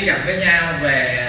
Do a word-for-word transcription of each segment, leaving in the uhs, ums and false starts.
đi gặp với nhau về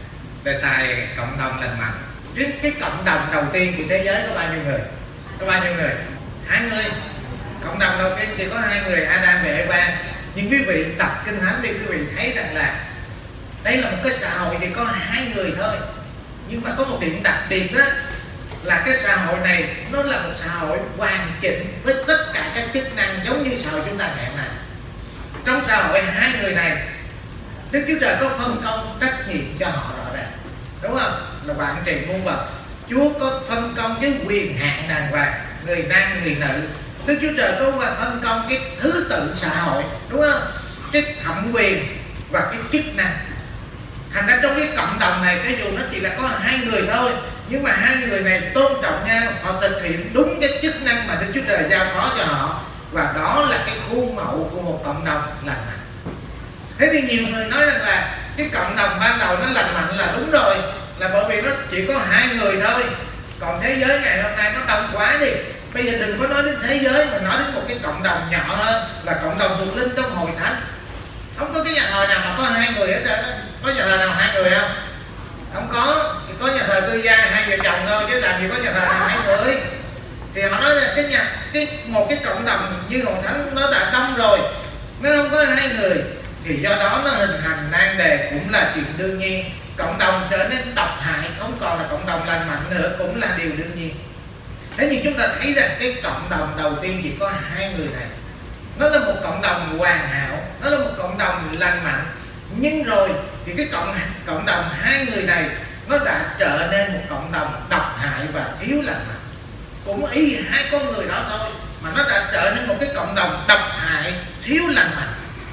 đề tài cộng đồng lành mạnh. Cái, cái cộng đồng đầu tiên của thế giới có bao nhiêu người? Có bao nhiêu người? Hai người. Cộng đồng đầu tiên thì có hai người, Adam và Eva. Nhưng quý vị đọc Kinh Thánh đi, quý vị thấy rằng là đây là một cái xã hội thì có hai người thôi. Nhưng mà có một điểm đặc biệt đó là cái xã hội này nó là một xã hội hoàn chỉnh với tất cả các chức năng giống như xã hội chúng ta ngày hôm nay. Trong xã hội hai người này, Đức Chúa Trời có phân công trách nhiệm cho họ rõ ràng, đúng không? Là quản trị muôn vật. Chúa có phân công cái quyền hạn đàng hoàng, người nam người nữ. Đức Chúa Trời có phân công cái thứ tự xã hội, đúng không? Cái thẩm quyền và cái chức năng. Thành ra trong cái cộng đồng này, cái dù nó chỉ là có hai người thôi, nhưng mà hai người này tôn trọng nhau, họ thực hiện đúng cái chức năng mà Đức Chúa Trời giao phó cho họ, và đó là cái khuôn mẫu của một cộng đồng lành mạnh. Thế thì nhiều người nói rằng là cái cộng đồng ban đầu nó lành mạnh là đúng rồi, là bởi vì nó chỉ có hai người thôi. Còn thế giới ngày hôm nay nó đông quá đi. Bây giờ đừng có nói đến thế giới mà nói đến một cái cộng đồng nhỏ hơn, là cộng đồng thuộc linh trong hội thánh. Không có cái nhà thờ nào mà có hai người hết trơn á. Có nhà thờ nào hai người không? Không có. Thì có nhà thờ tư gia hai vợ chồng thôi, chứ làm gì có nhà thờ nào hai người. Thì họ nói là cái nhà cái một cái cộng đồng như hội thánh nó đã đông rồi, nó không có hai người, thì do đó nó hình thành nan đề cũng là chuyện đương nhiên. Cộng đồng trở nên độc hại, không còn là cộng đồng lành mạnh nữa, cũng là điều đương nhiên. Thế nhưng chúng ta thấy rằng cái cộng đồng đầu tiên chỉ có hai người này, nó là một cộng đồng hoàn hảo, nó là một cộng đồng lành mạnh. Nhưng rồi thì cái cộng cộng đồng hai người này nó đã trở nên một cộng đồng độc hại và thiếu lành mạnh. Cũng y hai con người đó thôi mà nó đã trở nên một cái cộng đồng độc hại, thiếu lành mạnh.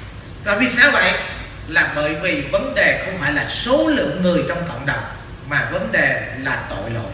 Và vì sao vậy? Là bởi vì vấn đề không phải là số lượng người trong cộng đồng, mà vấn đề là tội lỗi.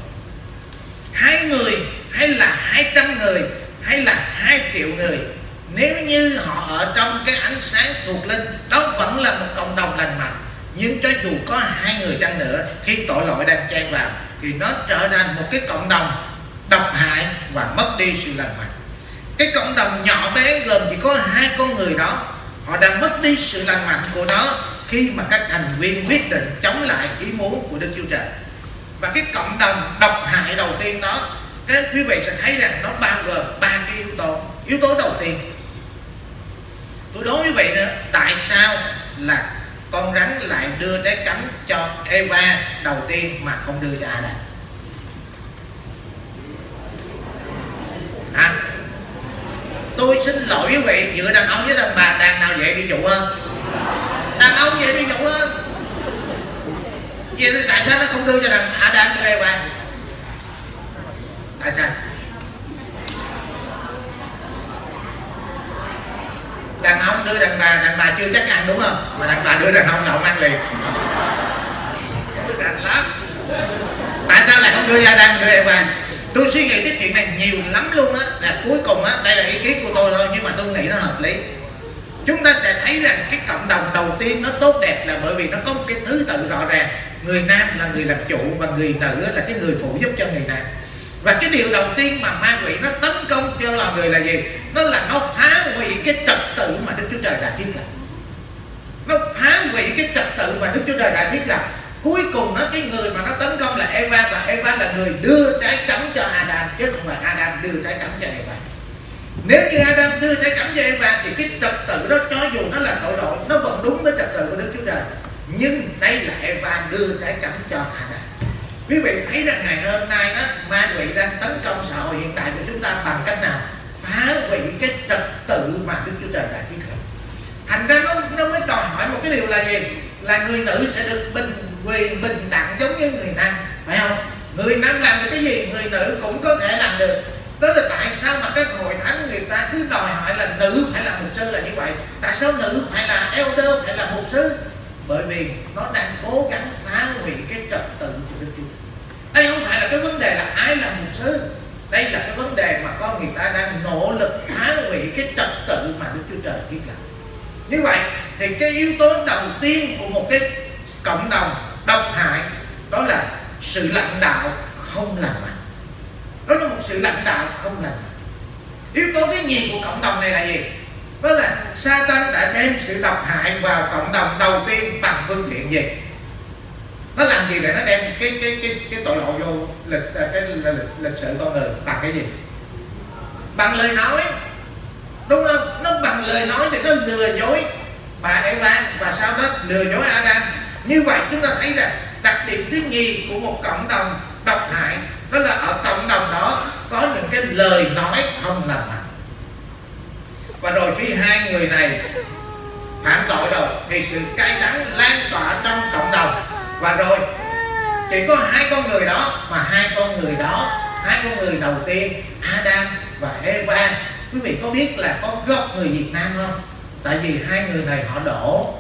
Hai người hay là hai trăm người hay là hai triệu người, nếu như họ ở trong cái ánh sáng thuộc linh, đó vẫn là một cộng đồng lành mạnh. Nhưng cho dù có hai người chăng nữa, khi tội lỗi đang chen vào thì nó trở thành một cái cộng đồng độc hại và mất đi sự lành mạnh. Cái cộng đồng nhỏ bé gồm chỉ có hai con người đó, họ đã mất đi sự lành mạnh của nó khi mà các thành viên quyết định chống lại ý muốn của Đức Chúa Trời. Và cái cộng đồng độc hại đầu tiên đó, các quý vị sẽ thấy rằng nó bao gồm ba cái yếu tố. Yếu tố đầu tiên, tôi đố quý vị nữa, tại sao là con rắn lại đưa trái cấm cho Eva đầu tiên mà không đưa cho Adam? À, tôi xin lỗi quý vị, giữa đàn ông với đàn bà, đàn nào dễ ví dụ hơn? Đàn ông dễ ví dụ hơn. Vậy thì tại sao nó không đưa cho đàn Adam, đưa Eva? Tại sao? Đàn ông đưa đàn bà, đàn bà chưa chắc ăn đúng không? Mà đàn bà đưa đàn ông là không ăn liền. Ôi rành lắm. Tại sao lại không đưa cho Adam, đưa Eva? Tôi suy nghĩ cái chuyện này nhiều lắm luôn á. Là cuối cùng á, đây là ý kiến của tôi thôi, nhưng mà tôi nghĩ nó hợp lý. Chúng ta sẽ thấy rằng cái cộng đồng đầu tiên nó tốt đẹp là bởi vì nó có một cái thứ tự rõ ràng. Người nam là người làm chủ và người nữ là cái người phụ giúp cho người nam. Và cái điều đầu tiên mà ma quỷ nó tấn công cho loài người là gì? Nó là nó phá hủy cái trật tự mà Đức Chúa Trời đã thiết lập. Nó phá hủy cái trật tự mà Đức Chúa Trời đã thiết lập. Cuối cùng nó cái người mà nó tấn công là Eva, và Eva là người đưa trái cấm cho Adam, chứ không phải Adam đưa trái cấm cho Eva. Nếu như Adam đưa trái cấm cho Eva thì cái trật tự đó, cho dù nó là tội lỗi, nó vẫn đúng với trật tự của Đức Chúa Trời. Nhưng đây là Eva đưa trái cấm cho Adam. Quý vị thấy rằng ngày hôm nay đó, ma quỷ đang tấn công xã hội hiện tại của chúng ta bằng cách nào? Phá hủy cái trật tự mà Đức Chúa Trời đã thiết lập. Thành ra nó, nó mới đòi hỏi một cái điều là gì? Là người nữ sẽ được bình quyền bình đẳng giống như người nam, phải không? Người nam làm được cái gì, người nữ cũng có thể làm được. Đó là tại sao mà các hội thánh người ta cứ đòi hỏi là nữ phải là mục sư là như vậy. Tại sao nữ phải là elder, phải là mục sư? Bởi vì nó đang cố gắng phá hủy cái trật tự của Đức Chúa. Đây không phải là cái vấn đề là ai là mục sư. Đây là cái vấn đề mà con người ta đang nỗ lực phá hủy cái trật tự mà Đức Chúa Trời thiết lập. Như vậy thì cái yếu tố đầu tiên của một cái cộng đồng độc hại đó là sự lãnh đạo không lành mạnh. Đó là một sự lãnh đạo không lành mạnh. Yếu tố thứ nhì của cộng đồng này là gì? Đó là Satan đã đem sự độc hại vào cộng đồng đầu tiên bằng phương tiện chuyện gì? Nó làm gì để nó đem cái cái cái cái tội lỗi vô lịch cái lịch, lịch, lịch sử con người? Bằng cái gì? Bằng lời nói, đúng không? Nó bằng lời nói để nó lừa dối bà Eva và sau đó lừa dối Adam. Như vậy chúng ta thấy rằng đặc điểm thứ nhì của một cộng đồng độc hại đó là ở cộng đồng đó có những cái lời nói không lành mạnh. Và rồi khi hai người này phạm tội rồi thì sự cay đắng lan tỏa trong cộng đồng. Và rồi chỉ có hai con người đó, mà hai con người đó, hai con người đầu tiên Adam và Eva, quý vị có biết là có gốc người Việt Nam không? Tại vì hai người này họ Đỗ,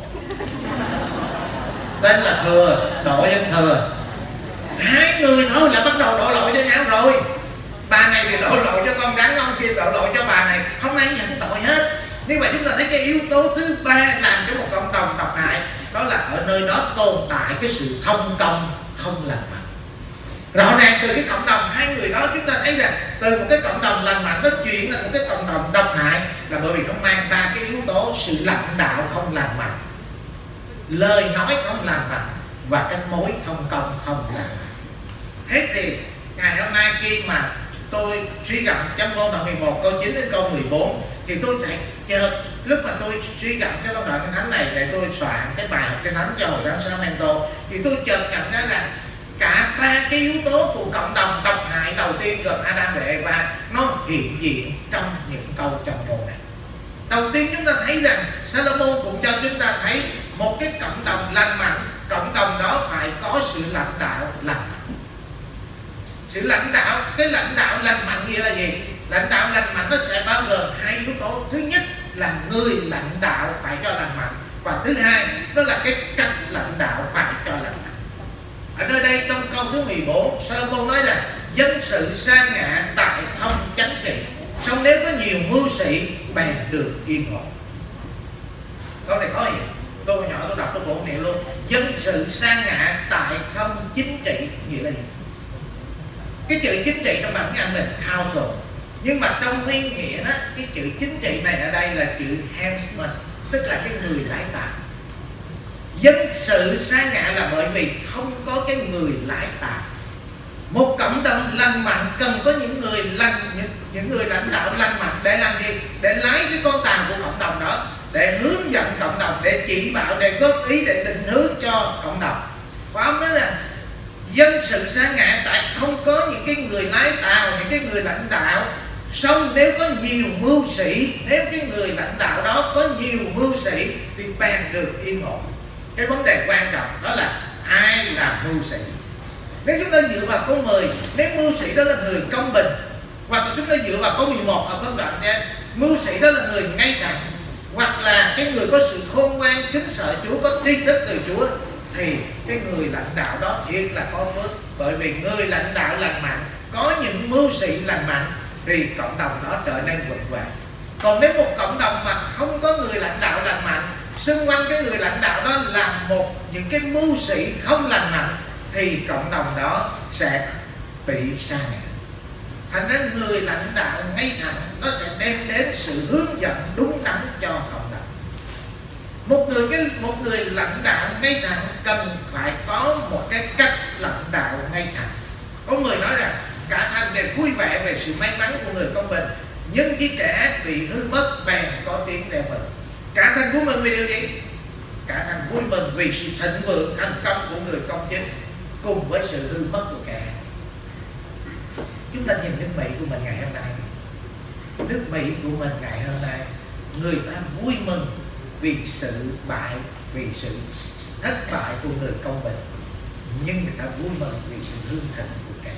tên là Thừa, Đỗ danh Thừa. Hai người thôi là bắt đầu đổ lỗi cho nhau rồi. Bà này thì đổ lỗi cho con rắn, ông kia đổ lỗi cho bà này, không ai nhận tội hết. Nhưng mà chúng ta thấy cái yếu tố thứ ba làm cho một cộng đồng độc hại, đó là ở nơi đó tồn tại cái sự thông công không lành mạnh. Rõ ràng từ cái cộng đồng hai người đó chúng ta thấy rằng từ một cái cộng đồng lành mạnh nó chuyển thành một cái cộng đồng độc hại là bởi vì nó mang ba cái yếu tố: sự lãnh đạo không lành mạnh, lời nói không lành mạnh và cái mối thông công không lành mạnh. Hết thì ngày hôm nay khi mà tôi suy gẫm trong môn đoạn mười một câu chín đến câu mười bốn thì tôi thấy chợt lúc mà tôi suy gẫm cái đoạn kinh thánh này để tôi soạn cái bài học kinh thánh cho hội thánh Sacramento thì tôi chợt nhận ra rằng cả ba cái yếu tố của cộng đồng độc hại đầu tiên gồm Adam và Eva nó hiện diện trong những câu trong câu này. Đầu tiên chúng ta thấy rằng Salomon cũng cho chúng ta thấy một cái cộng đồng lành mạnh, cộng đồng đó phải có sự lãnh đạo lành mạnh. Sự lãnh đạo, cái lãnh đạo lành mạnh nghĩa là gì? Lãnh đạo lành mạnh nó sẽ bao gồm hai yếu tố. Thứ nhất là người lãnh đạo phải cho lành mạnh, và thứ hai đó là cái cách lãnh đạo phải cho lành mạnh. Ở nơi đây trong câu thứ mười bốn, Salomon nói là dân sự sa ngã tại không chánh trị, song nếu có nhiều mưu sĩ bèn được yên ổn. Câu này khó hiểu, tôi nhỏ tôi đọc tôi cũng hiểu luôn. Dân sự sa ngã tại không chính trị nghĩa là gì? Cái chữ chính trị trong bản Anh mình council, nhưng mà trong nguyên nghĩa đó, cái chữ chính trị này ở đây là chữ helmsman, tức là cái người lái tàu. Dân sự sa ngã là bởi vì không có cái người lái tàu. Một cộng đồng lành mạnh cần có những người lành, những, những người lãnh đạo lành mạnh để làm gì? Để lái cái con tàu của cộng đồng đó, để hướng dẫn cộng đồng, để chỉ bảo, để góp ý, để định hướng cho cộng đồng. Và ông nói là dân sự sa ngã tại không có những cái người lái tàu, những cái người lãnh đạo. Xong nếu có nhiều mưu sĩ, nếu cái người lãnh đạo đó có nhiều mưu sĩ thì bèn được yên ổn. Cái vấn đề quan trọng đó là ai là mưu sĩ. Nếu chúng ta dựa vào câu mười, nếu mưu sĩ đó là người công bình, hoặc là chúng ta dựa vào câu mười một ở phân đoạn nha, mưu sĩ đó là người ngay thẳng, hoặc là cái người có sự khôn ngoan, kính sợ Chúa, có tri thức từ Chúa, thì cái người lãnh đạo đó thiệt là có phước. Bởi vì người lãnh đạo lành mạnh, có những mưu sĩ lành mạnh thì cộng đồng đó trở nên vững vàng. Còn nếu một cộng đồng mà không có người lãnh đạo lành mạnh, xung quanh cái người lãnh đạo đó là một những cái mưu sĩ không lành mạnh, thì cộng đồng đó sẽ bị sa ngã. Thành ra người lãnh đạo ngay thẳng nó sẽ đem đến sự hướng dẫn đúng đắn cho cộng đồng. Một người cái một người lãnh đạo ngay thẳng cần phải có một cái cách lãnh đạo ngay thẳng. Có người nói rằng cả thành đều vui vẻ về sự may mắn của người công bình, nhưng khi kẻ ác bị hư mất bèn có tiếng reo mừng. Cả thành vui mừng vì điều gì? Cả thành vui mừng vì sự thịnh vượng thành công của người công chính cùng với sự hư mất của kẻ. Chúng ta nhìn nước Mỹ của mình ngày hôm nay, nước Mỹ của mình ngày hôm nay, người ta vui mừng vì sự bại, vì sự thất bại của người công bình, nhưng người ta vui mừng vì sự hưng thịnh của kẻ.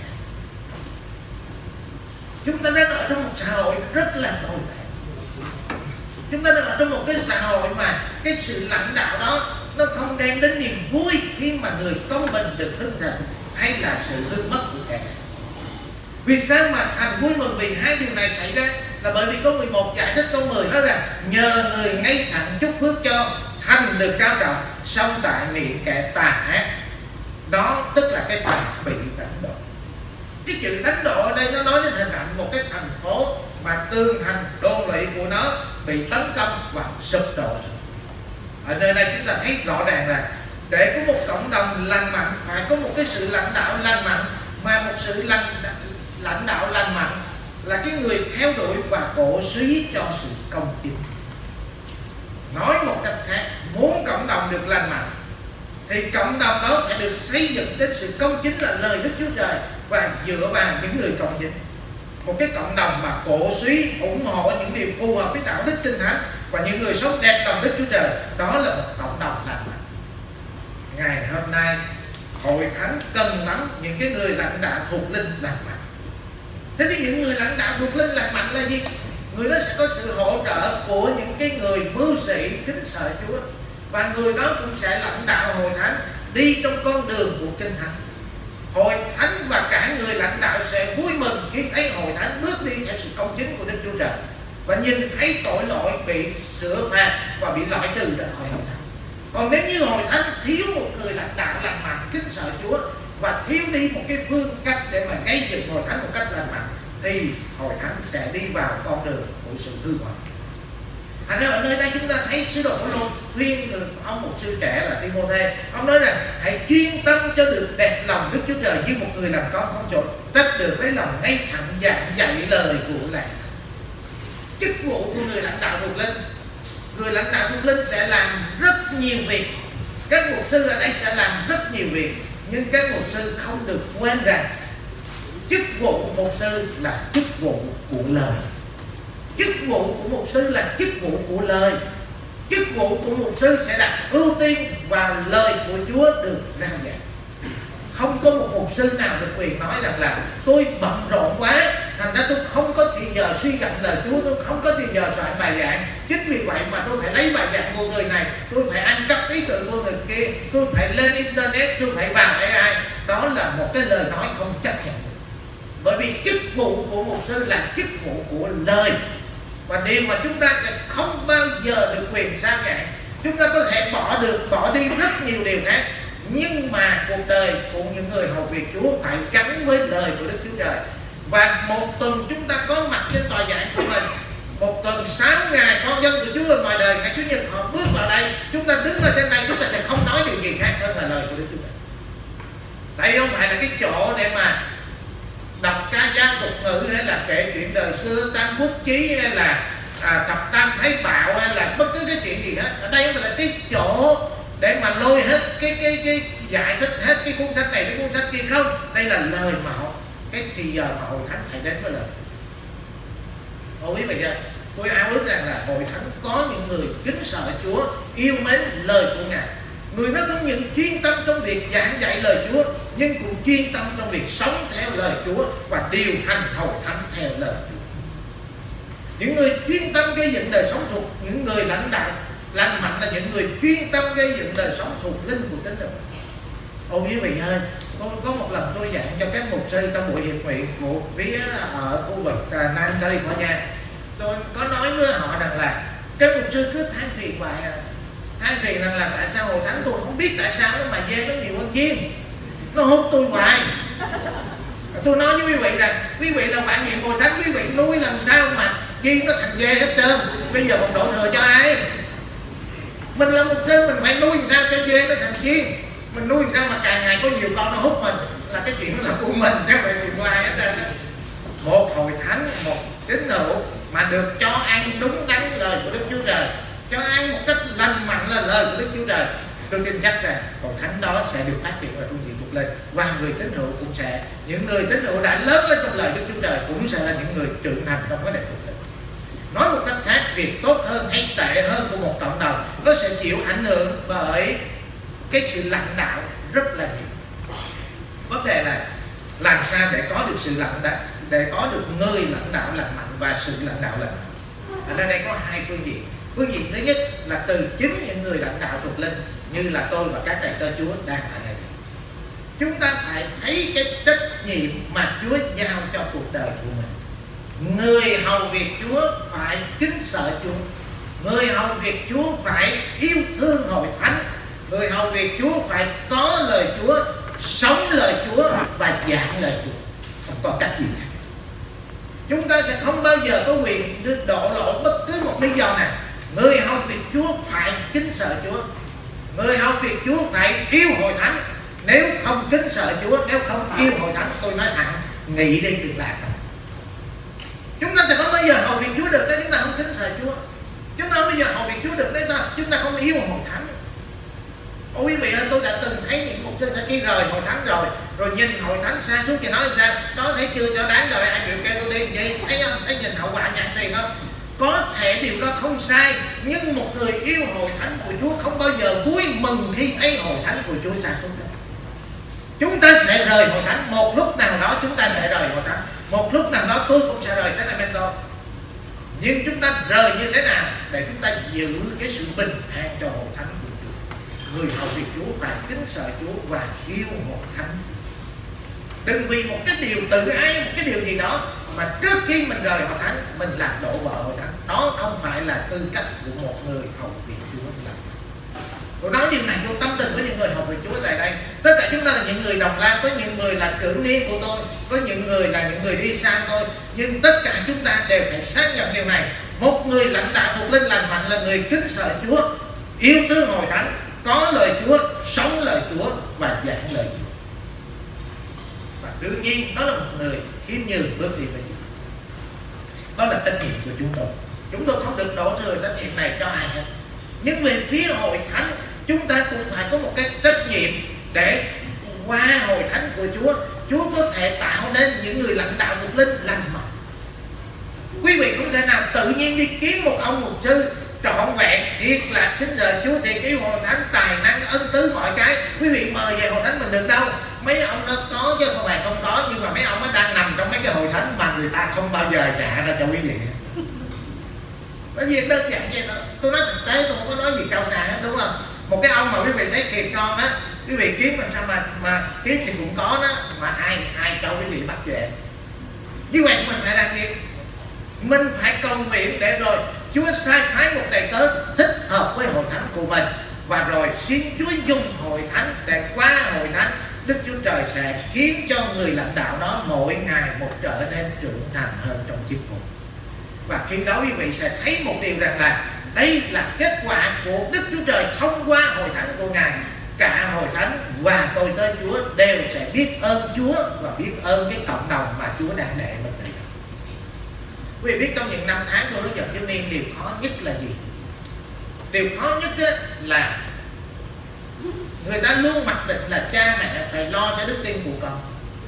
Chúng ta đang ở trong một xã hội rất là tồi tệ. Chúng ta đang ở trong một cái xã hội mà cái sự lãnh đạo đó nó không đem đến niềm vui khi mà người công bình được hưng thịnh, hay là sự hư mất của kẻ. Vì sao mà thành vui mừng vì hai điều này xảy ra? Là bởi vì câu mười một giải thích câu mười nói là nhờ người ngay thẳng chúc phước cho, thành được cao trọng, song tại miệng kẻ tà ác. Đó tức là cái thành bị đánh đổ. Cái chữ đánh đổ ở đây nó nói đến hình ảnh một cái thành phố mà tường thành đô lỵ của nó bị tấn công và sụp đổ. Ở nơi đây chúng ta thấy rõ ràng là Để có một cộng đồng lành mạnh phải có một cái sự lãnh đạo lành mạnh, mà một sự lãnh, lãnh đạo lành mạnh là cái người theo đuổi và cổ suý cho sự công chính. Nói một cách khác, muốn cộng đồng được lành mạnh thì cộng đồng đó phải được xây dựng trên sự công chính là lời Đức Chúa Trời và dựa vào những người công chính. Một cái cộng đồng mà cổ suý ủng hộ những điều phù hợp với đạo đức Kinh Thánh và những người sống đẹp lòng Đức Chúa Trời, đó là một cộng đồng lành mạnh. Ngày hôm nay hội thánh cần lắm những cái người lãnh đạo thuộc linh lành mạnh. Thế thì những người lãnh đạo thuộc linh lành mạnh là gì? Người đó sẽ có sự hỗ trợ của những cái người mưu sĩ kính sợ Chúa, và người đó cũng sẽ lãnh đạo hội thánh đi trong con đường của Kinh Thánh. Hội thánh và cả người lãnh đạo sẽ vui mừng khi thấy hội thánh bước đi theo sự công chính của Đức Chúa Trời và nhìn thấy tội lỗi bị sửa phạt và bị loại trừ ra khỏi hội thánh. Còn nếu như hội thánh thiếu một người lãnh đạo lành mạnh kính sợ Chúa và thiếu đi một cái phương cách để mà gây dựng hội thánh một cách lành mạnh, thì hội thánh sẽ đi vào con đường của sự hư hoại. Thành ra ở nơi đây chúng ta thấy sứ đồ Phaolô khuyên ông một sư trẻ là Ti-mô-thê. Ông nói rằng hãy chuyên tâm cho được đẹp lòng Đức Chúa Trời như một người làm con không trộn, trách được lấy lòng ngay thẳng giảng dạy lời của Lạy. Chức vụ của người lãnh đạo thuộc linh, người lãnh đạo thuộc linh sẽ làm rất nhiều việc. Các mục sư ở đây sẽ làm rất nhiều việc, nhưng các mục sư không được quên rằng chức vụ mục sư là chức vụ của lời. Chức vụ của mục sư là chức vụ của lời. Chức vụ của mục sư sẽ đặt ưu tiên vào lời của Chúa được rao giảng. Không có một mục sư nào được quyền nói rằng là tôi bận rộn quá, thành ra tôi không có thì giờ suy gẫm lời Chúa, tôi không có thì giờ soạn bài giảng. Chính vì vậy mà tôi phải lấy bài giảng của người này, tôi phải ăn cắp ý tưởng của người kia, tôi phải lên internet, tôi phải vào a i. Đó là một cái lời nói không chấp nhận được. Bởi vì chức vụ của mục sư là chức vụ của lời. Và điều mà chúng ta sẽ không bao giờ được quyền sao giảng. Chúng ta có thể bỏ được, bỏ đi rất nhiều điều khác, nhưng mà cuộc đời của những người hầu việc Chúa phải gắn với lời của Đức Chúa Trời. Và một tuần chúng ta có mặt trên tòa giảng của mình, một tuần sáu ngày con dân của Chúa ở ngoài đời, ngày Chủ nhật họ bước vào đây, chúng ta đứng ở trên đây, chúng ta sẽ không nói điều gì khác hơn là lời của Đức Chúa Trời. Đây không phải là cái chỗ để mà đọc ca dao tục ngữ, hay là kể chuyện đời xưa Tam Quốc Chí, hay là à, thập tam Thái Bảo, hay là bất cứ cái chuyện gì hết. Ở đây không phải là cái chỗ để mà lôi hết cái cái cái giải thích hết cái cuốn sách này cái cuốn sách kia, không. Đây là lời mà họ cái thì giờ mà hội thánh phải đến với lời. Tôi biết bây giờ tôi ao ước rằng là hội thánh có những người kính sợ Chúa, yêu mến lời của Ngài. Người nó không những chuyên tâm trong việc giảng dạy lời Chúa, nhưng cũng chuyên tâm trong việc sống theo lời Chúa và điều hành hội thánh theo lời Chúa. Những người chuyên tâm gây dựng đời sống thuộc, những người lãnh đạo lành mạnh là những người chuyên tâm gây dựng đời sống thuộc linh của tín đồ. Ôi quý vị ơi, tôi có một lần tôi giảng cho các mục sư trong buổi hiệp nguyện của phía ở khu vực uh, Nam California. Tôi có nói với họ rằng là các mục sư cứ than phiền hoài à. Than phiền rằng là tại sao hội thánh tôi không biết tại sao nó mà dê nó nhiều hơn chiên, nó hút tôi hoài. Tôi nói với quý vị rằng quý vị là bạn nhiệm hội thánh, quý vị nuôi làm sao mà chiên nó thành dê hết trơn. Bây giờ còn đổ thừa cho ai? Mình là mục sư, mình phải nuôi làm sao cho dê nó thành chiên. Mình nuôi làm sao mà càng ngày có nhiều con nó hút mình, là cái chuyện đó là của mình, chứ không phải tìm qua ai hết trơn. Một hội thánh, một tín hữu mà được cho ăn đúng đắn lời của Đức Chúa Trời, cho ăn một cách lành mạnh là lời của Đức Chúa Trời, tôi tin chắc rằng hội thánh đó sẽ được phát triển ở phương diện thuộc linh, và người tín hữu cũng sẽ, những người tín hữu đã lớn lên trong lời Đức Chúa Trời cũng sẽ là những người trưởng thành trong vấn đề thuộc linh. Nói một cách khác, việc tốt hơn hay tệ hơn của một cộng đồng nó sẽ chịu ảnh hưởng bởi cái sự lãnh đạo rất là nhiều. Vấn đề là làm sao để có được sự lãnh đạo, để có được người lãnh đạo lành mạnh và sự lãnh đạo lành mạnh. Ở đây có hai phương diện. Phương diện thứ nhất là từ chính những người lãnh đạo thuộc linh như là tôi và các đầy tớ Chúa đang ở đây. Chúng ta phải thấy cái trách nhiệm mà Chúa giao cho cuộc đời của mình. Người hầu việc Chúa phải kính sợ Chúa. Người hầu việc Chúa phải yêu thương hội thánh. Người hầu việc Chúa phải có lời Chúa, sống lời Chúa và giảng lời Chúa. Không có cách gì khác. Chúng ta sẽ không bao giờ có quyền đổ lỗi bất cứ một lý do nào. Người hầu việc Chúa phải kính sợ Chúa. Người học việc Chúa phải yêu hội thánh. Nếu không kính sợ Chúa, nếu không yêu hội thánh, tôi nói thẳng, nghĩ đi đừng làm. Chúng ta sẽ không bao giờ hầu việc Chúa được nếu chúng ta không kính sợ Chúa. Chúng ta không bao giờ hầu việc Chúa được nếu chúng ta không yêu hội thánh. Ôi quý vị ơi, tôi đã từng thấy những mục sư khi rời hội thánh rồi, rồi nhìn hội thánh xa suốt thì nói sao? Đó thấy chưa cho đáng đời, ai chịu kêu tôi đi vậy? Thấy không? Thấy nhìn hậu quả nhãn tiền không? Có thể điều đó không sai, nhưng một người yêu hội thánh của Chúa không bao giờ vui mừng khi thấy hội thánh của Chúa xa suốt. Chúng ta sẽ rời hội thánh, một lúc nào đó chúng ta sẽ rời hội thánh, một lúc nào đó tôi cũng sẽ rời Sacramento. Nhưng chúng ta rời như thế nào để chúng ta giữ cái sự bình an cho hội thánh của Chúa. Người hầu việc Chúa phải kính sợ Chúa và yêu hội thánh. Đừng vì một cái điều tự ái, một cái điều gì đó mà trước khi mình rời hội thánh mình làm đổ vỡ hội thánh. Đó không phải là tư cách của một người hầu việc Chúa làm. Tôi nói điều này tôi tâm tình với những người hầu việc Chúa tại đây. Tất cả chúng ta là những người đồng làm, có những người là trưởng niên của tôi, có những người là những người đi xa tôi, nhưng tất cả chúng ta đều phải xác nhận điều này. Một người lãnh đạo thuộc linh lành mạnh là người kính sợ Chúa, yêu thương hội thánh, có lời Chúa, sống lời Chúa và giảng lời Chúa. Và đương nhiên đó là một người khiêm nhường bước đi với Chúa. Đó là trách nhiệm của chúng tôi. Chúng tôi không được đổ thừa trách nhiệm này cho ai hết. Nhưng về phía hội thánh, chúng ta cũng phải có một cái trách nhiệm để qua hội thánh của Chúa, Chúa có thể tạo nên những người lãnh đạo thuộc linh lành mạnh. Quý vị không thể nào tự nhiên đi kiếm một ông mục sư trọn vẹn thiệt là kính sợ Chúa, thiệt yêu hội thánh, tài năng ân tứ mọi cái, quý vị mời về hội thánh mình được đâu. Mấy ông nó có chứ không phải không có, nhưng mà mấy ông nó đang nằm trong mấy cái hội thánh mà người ta không bao giờ trả ra cho quý vị. Nó việc đơn giản vậy đó. Tôi nói thực tế, tôi không có nói gì cao xa hết, đúng không? Một cái ông mà quý vị thấy thiệt ngon á, quý vị kiếm làm sao mà mà kiếm thì cũng có đó, mà ai ai cho quý vị bắt về. Như vậy mình phải làm gì? Mình phải cầu nguyện để rồi Chúa sai phái một đầy tớ thích hợp với hội thánh của mình, và rồi xin Chúa dùng hội thánh để qua hội thánh Đức Chúa Trời sẽ khiến cho người lãnh đạo đó mỗi ngày một trở nên trưởng thành hơn trong chức vụ. Và khi đó quý vị sẽ thấy một điều rằng là đây là kết quả của Đức Chúa Trời thông qua hội thánh của Ngài. Cả hội thánh và tôi tới Chúa đều sẽ biết ơn Chúa và biết ơn cái cộng đồng mà Chúa đang để mình đây. Quý vị biết trong những năm tháng tôi hướng dẫn thiếu niên, điều khó nhất là gì? Điều khó nhất là người ta luôn mặc định là cha mẹ phải lo cho đức tin của con.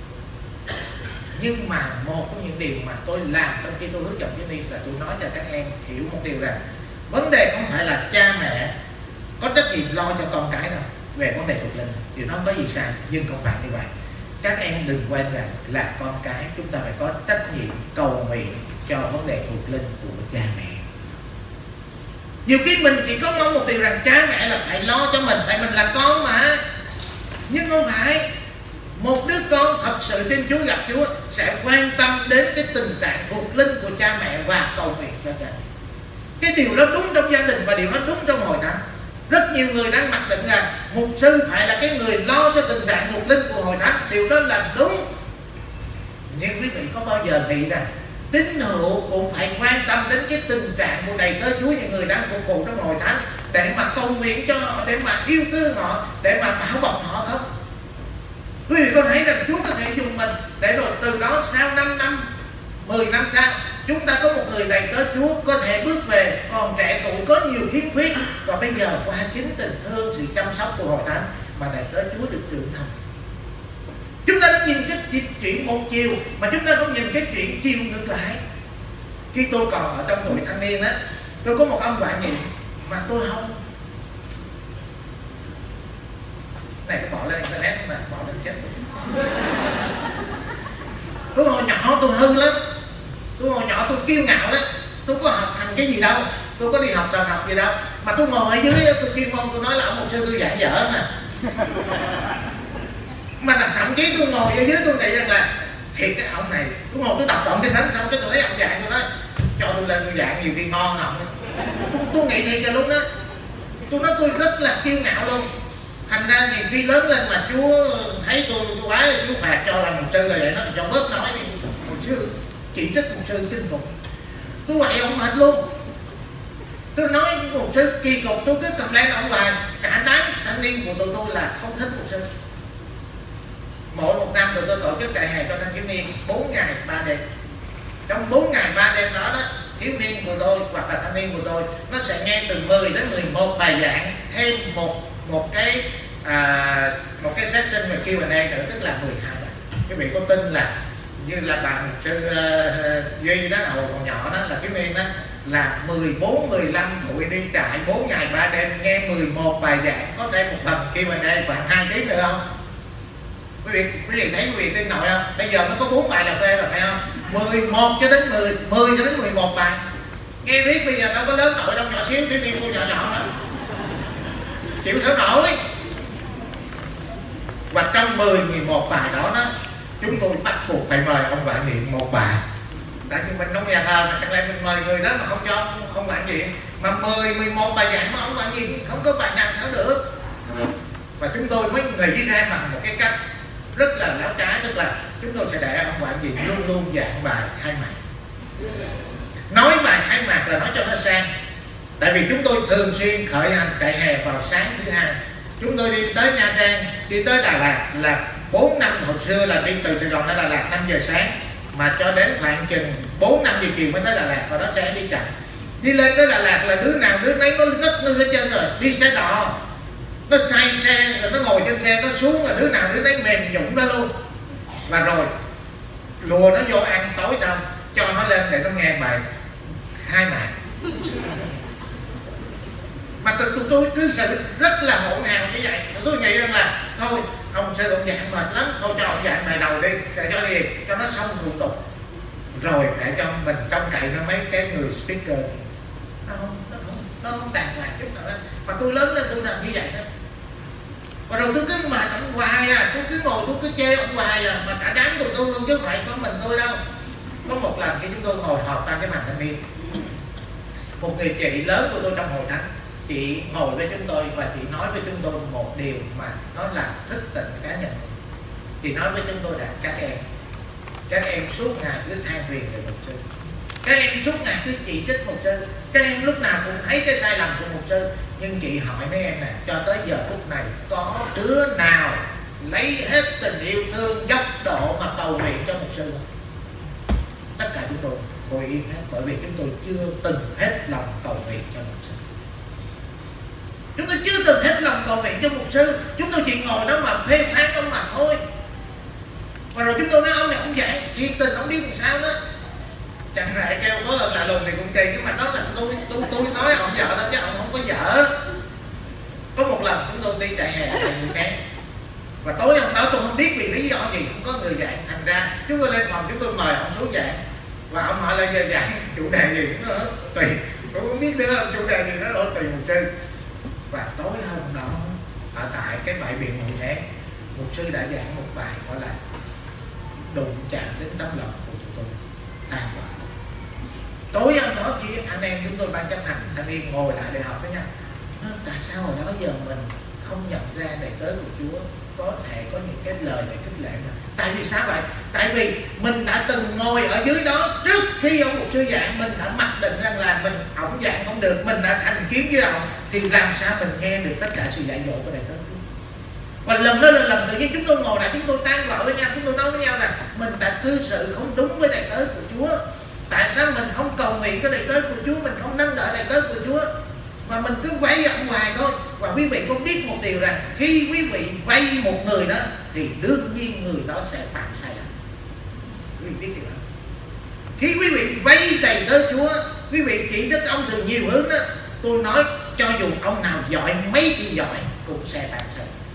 Nhưng mà một trong những điều mà tôi làm trong khi tôi hướng dẫn thiếu niên là tôi nói cho các em hiểu một điều rằng vấn đề không phải là cha mẹ có trách nhiệm lo cho con cái đâu về vấn đề thuộc linh. Điều đó không có gì sai, nhưng không phải như vậy. Các em đừng quên rằng là con cái chúng ta phải có trách nhiệm cầu nguyện cho vấn đề thuộc linh của cha mẹ. Nhiều khi mình chỉ có mong một điều rằng cha mẹ là phải lo cho mình, tại mình là con mà. Nhưng không phải. Một đứa con thật sự tin Chúa, gặp Chúa sẽ quan tâm đến cái tình trạng thuộc linh của cha mẹ và cầu nguyện cho cha mẹ. Cái điều đó đúng trong gia đình và điều đó đúng trong hội thánh. Rất nhiều người đang mặc định rằng mục sư phải là cái người lo cho tình trạng thuộc linh của hội thánh. Điều đó là đúng. Nhưng quý vị có bao giờ nghĩ rằng tín hữu cũng phải quan tâm đến cái tình trạng của đầy tớ Chúa, những người đang phục vụ trong hội thánh, để mà cầu nguyện cho họ, để mà yêu thương họ, để mà bảo bọc họ không? Quý vị có thấy rằng Chúa có thể dùng mình để rồi từ đó sau năm năm, mười năm sau, chúng ta có một người đầy tớ Chúa có thể bước về còn trẻ tuổi, có nhiều khiếm khuyết, và bây giờ qua chính tình thương, sự chăm sóc của hội thánh mà đầy tớ Chúa được trưởng thành. Chúng ta đã nhìn cái chuyện một chiều, mà chúng ta không nhìn cái chuyện chiều ngược lại. Khi tôi còn ở trong tuổi thanh niên á, tôi có một ông bạn nhiệm mà tôi không, này cái bỏ lên internet mà bỏ lên chết rồi. Tôi hồi nhỏ tôi hư lắm, tôi hồi nhỏ tôi kiêu ngạo lắm, tôi có học hành cái gì đâu, tôi có đi học đại học gì đâu, mà tôi ngồi ở dưới tôi chuyên môn tôi nói là ông mục sư tôi dạy dở mà. Mà thậm chí tôi ngồi ở dưới tôi nghĩ rằng là thiệt cái ông này, tôi ngồi tôi đọc đoạn cái thánh xong cái tôi thấy ông dạy tôi nói cho tôi lên tôi dạy nhiều khi ngon không. Tôi, tôi nghĩ thiệt cho lúc đó tôi nói tôi rất là kiêu ngạo luôn. Thành ra nhiều khi lớn lên mà Chúa thấy tôi tôi quá, Chúa phạt cho làm mục sư là vậy, nó cho bớt nói đi, mục sư chỉ trích mục sư kinh khủng. Tôi quậy ông hết luôn. Tôi nói một sư kỳ cục, tôi cứ cầm lên ông hoài. Cả đám thanh niên của tụi tôi là không thích một sư. Mỗi một năm tụi tôi tổ chức trại hè cho thanh thiếu niên bốn ngày ba đêm. Trong bốn ngày ba đêm đó, đó thiếu niên của tôi hoặc là thanh niên của tôi nó sẽ nghe từ mười đến mười một bài giảng, thêm một một cái à, một cái session về Q and A nữa, tức là mười hai bài. Quý vị có tin là như là bạn sư uh, Duy đó, hồi còn nhỏ đó là thiếu niên đó, là mười bốn mười lăm tuổi đi trại bốn ngày ba đêm nghe mười một bài giảng, có thêm một phần Q and A khoảng hai tiếng nữa không? Quý vị, quý vị thấy quý vị tin nổi không? Bây giờ nó có bốn bài là phê rồi phải không? mười một cho đến mười, mười cho đến mười một bài. Nghe biết bây giờ đâu có lớn nổi đâu, nhỏ xíu, thiếu niên cô nhỏ nhỏ nữa. Chịu sao nổi. Và trong mười, mười một bài đó đó, chúng tôi bắt buộc phải mời ông Vạn Niệm một bài. Tại vì mình trong nhà thờ mà chẳng lẽ mình mời người đó mà không cho ông Vạn Niệm. Mà mười, mười một bài giảng mà ông Vạn Niệm không có bài nào sao được. Và chúng tôi mới nghĩ ra bằng một cái cách rất là láo cá, tức là chúng tôi sẽ để ông Vạn Niệm luôn luôn giảng bài khai mạc. Nói bài khai mạc là nói cho nó sang. Tại vì chúng tôi thường xuyên khởi hành trại hè vào sáng thứ hai. Chúng tôi đi tới Nha Trang, đi tới Đà Lạt là bốn năm hồi xưa là đi từ Sài Gòn đến Đà Lạt năm giờ sáng, mà cho đến khoảng chừng bốn năm giờ chiều mới tới Đà Lạt, và đó sẽ đi chậm. Đi lên tới Đà Lạt là đứa nào đứa nấy nó ngất ngư hết trơn rồi, đi xe đò nó say xe rồi nó ngồi trên xe nó xuống là đứa nào đứa nấy mềm nhũng đó luôn. Và rồi lùa nó vô ăn tối xong cho nó lên để nó nghe bài khai mạc. Mà tụi tôi, tôi cứ sự rất là hỗn hào như vậy. Tôi nghĩ rằng là thôi ông sư ông giảng mệt lắm, thôi cho ông giảng bài đầu đi, để cho gì cho nó xong thủ tục, rồi để cho mình trông cậy nó mấy cái người speaker. Nó không, nó không, nó không đàng hoàng chút nào đó. Mà tôi lớn lên tôi làm như vậy đó. Và rồi tôi cứ mệt ông hoài à, tôi cứ ngồi tôi cứ chê ông hoài à, mà cả đám tụi tôi luôn chứ không phải có mình tôi đâu. Có một lần khi chúng tôi ngồi họp ban cái bàn thanh niên, một người chị lớn của tôi trong hội thánh, chị ngồi với chúng tôi và chị nói với chúng tôi một điều mà nó làm thức tỉnh cá nhân. Chị nói với chúng tôi là các em các em suốt ngày cứ than phiền về mục sư, các em suốt ngày cứ chỉ trích mục sư, các em lúc nào cũng thấy cái sai lầm của mục sư. Nhưng chị hỏi mấy em nè, cho tới giờ phút này có đứa nào lấy hết tình yêu thương dốc độ mà cầu nguyện cho mục sư không? Tất cả chúng tôi ngồi yên hết, bởi vì chúng tôi chưa từng hết lòng cầu nguyện cho mục sư. Chúng tôi chưa từng hết lòng cầu nguyện cho mục sư. Chúng tôi chỉ ngồi đó mà phê phán ông mà thôi. Và rồi chúng tôi nói ông này ông dạy thiệt tình, ông biết làm sao đó. Chẳng lại kêu có là lùn thì cũng kỳ, nhưng mà đó là tôi tôi tôi nói ông vợ thôi chứ ông không có vợ. Có một lần chúng tôi đi trại hè tại người Cát, và tối hôm đó tôi không biết vì lý do gì không có người dạy, thành ra chúng tôi lên phòng chúng tôi mời ông xuống dạy. Và ông hỏi là giờ dạy chủ đề gì cũng đó tùy, tôi không biết đưa chủ đề gì đó ở tùy mục sư. Và tối hôm đó ở tại cái bãi biển Mũi Né, mục sư đã giảng một bài gọi là đụng chạm đến tấm lòng của tụi tôi tan vỡ. Tối hôm đó khi anh em chúng tôi ban chấp hành thanh niên ngồi lại để họp với nhau, nói tại sao hồi đó giờ mình không nhận ra đầy tớ của Chúa có thể có những cái lời để khích lệ mình. Tại vì sao vậy? Tại vì mình đã từng ngồi ở dưới đó trước khi ông mục sư giảng, mình đã mặc định rằng là mình ổng giảng không được, mình đã thành kiến với ổng, thì làm sao mình nghe được tất cả sự dạy dỗ của đầy tớ Chúa. Và lần đó là lần tự nhiên chúng tôi ngồi lại, chúng tôi tan vỡ với nhau, chúng tôi nói với nhau rằng mình đã cư xử không đúng với đầy tớ của Chúa. Tại sao mình không cầu nguyện cái đầy tớ của Chúa, mình không nâng đỡ đầy tớ của Chúa, mà mình cứ vay ổng hoài thôi. Và quý vị có biết một điều rằng khi quý vị vay một người đó thì đương nhiên người đó sẽ phạm sai lầm. Quý vị biết điều đó. Khi quý vị vay đầy tớ Chúa, quý vị chỉ trích ông từ nhiều hướng đó, tôi nói cho dù ông nào giỏi mấy thì giỏi cũng sẽ phạm sai lầm.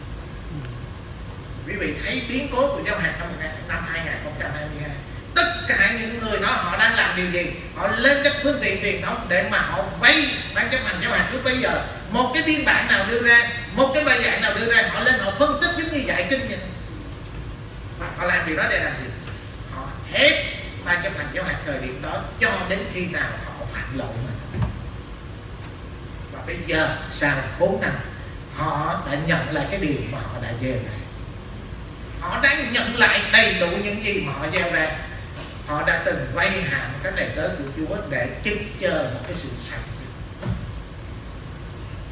Quý vị thấy biến cố của giáo hạt năm hai không hai hai, tất cả những người đó họ đang làm điều gì? Họ lên các phương tiện truyền thông để mà họ vay ban chấp hành giáo hạt lúc bây giờ. Một cái biên bản nào đưa ra, một cái bài giảng nào đưa ra, họ lên họ phân tích giống như dạy kinh vậy. Và họ làm điều đó để làm gì? Họ ép ban chấp hành giáo hạt thời điểm đó cho đến khi nào họ phạm lỗi mà. Và bây giờ sau bốn năm họ đã nhận lại cái điều mà họ đã gieo ra. Họ đang nhận lại đầy đủ những gì mà họ gieo ra. Họ đã từng vay hạn các đầy tớ của Chúa để chứng chờ một cái sự sạch.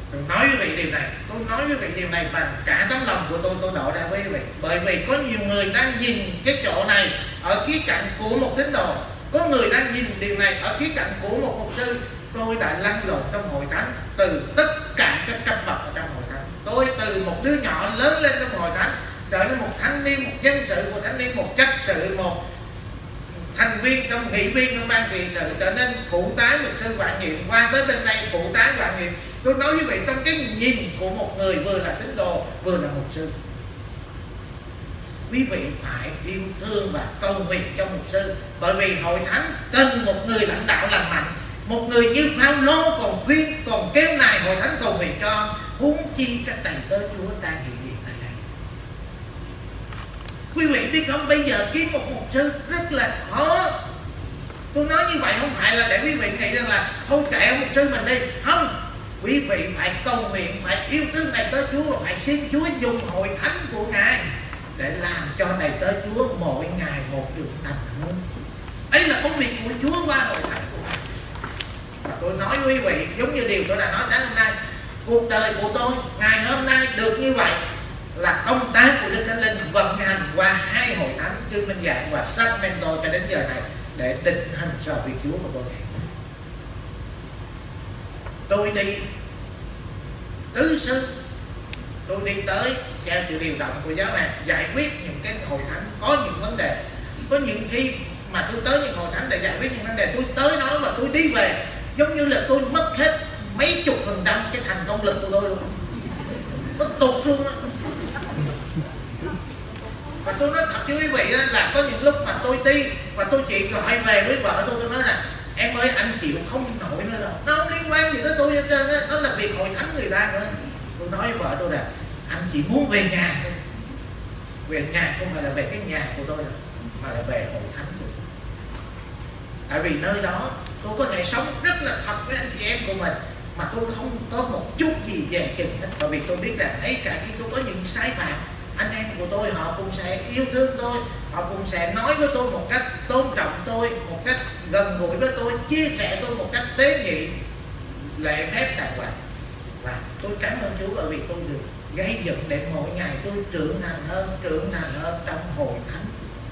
Tôi nói với vị điều này, tôi nói với vị điều này bằng cả tấm lòng của tôi, tôi đổ ra với vị. Bởi vì có nhiều người đang nhìn cái chỗ này ở khía cạnh của một tín đồ, có người đang nhìn điều này ở khía cạnh của một mục sư. Tôi đã lăn lộn trong hội thánh từ tất cả các cấp bậc ở trong hội thánh. Tôi từ một đứa nhỏ lớn lên trong hội thánh, trở nên một thanh niên, một dân sự của thanh niên, một chấp sự, một thành viên trong nghị viên trong ban trị sự, trở nên phụ tá mục sư quản nhiệm, qua tới bên đây phụ tá quản nhiệm. Tôi nói với vị, trong cái nhìn của một người vừa là tín đồ vừa là mục sư, quý vị phải yêu thương và cầu nguyện cho mục sư. Bởi vì hội thánh cần một người lãnh đạo lành mạnh, một người như Phaolô còn khuyên, còn kéo nài hội thánh cầu nguyện cho, huống chi các đầy tớ Chúa đang hiện diện tại đây. Quý vị biết không, bây giờ kiếm một mục sư rất là khó. Tôi nói như vậy không phải là để quý vị nghĩ rằng là thôi kệ ông mục sư mình đi, không. Quý vị phải cầu nguyện, phải yêu thương đầy tớ Chúa, và phải xin Chúa dùng hội thánh của Ngài để làm cho đầy tớ Chúa mỗi ngày một trưởng thành hơn. Ấy là công việc của Chúa qua hội thánh của Ngài. Và tôi nói với quý vị, giống như điều tôi đã nói sáng hôm nay, cuộc đời của tôi ngày hôm nay được như vậy là công tác của Đức Thánh Linh vận hành qua hai hội thánh Trương Minh Dạng và Sacramento cho đến giờ này để định hình cho việc Chúa của tôi. Tôi đi tứ xứ, tôi đi tới theo sự điều động của giáo hoàng giải quyết những cái hội thánh có những vấn đề. Có những khi mà tôi tới những hội thánh để giải quyết những vấn đề, tôi tới nói và tôi đi về giống như là tôi mất hết mấy chục phần trăm cái thành công lực của tôi luôn, nó tụt luôn á. Và tôi nói thật với quý vị là có những lúc mà tôi đi và tôi chỉ gọi về với vợ tôi, tôi nói là em ơi anh chịu không nổi nữa đâu, nó không liên quan gì tới tôi hết trơn á, nó là việc hội thánh người ta nữa. Tôi nói với vợ tôi là anh chỉ muốn về nhà thôi, về nhà không phải là về cái nhà của tôi đâu, mà là về hội thánh của tôi. Tại vì nơi đó tôi có thể sống rất là thật với anh chị em của mình mà tôi không có một chút gì về chừng hết. Bởi vì tôi biết là ấy cả khi tôi có những sai phạm, anh em của tôi họ cũng sẽ yêu thương tôi, họ cũng sẽ nói với tôi một cách tôn trọng tôi, một cách gần gũi với tôi, chia sẻ tôi một cách tế nhị, lễ phép đàng hoàng. Và tôi cảm ơn Chúa bởi vì tôi được gây dựng để mỗi ngày tôi trưởng thành hơn, trưởng thành hơn trong hội thánh.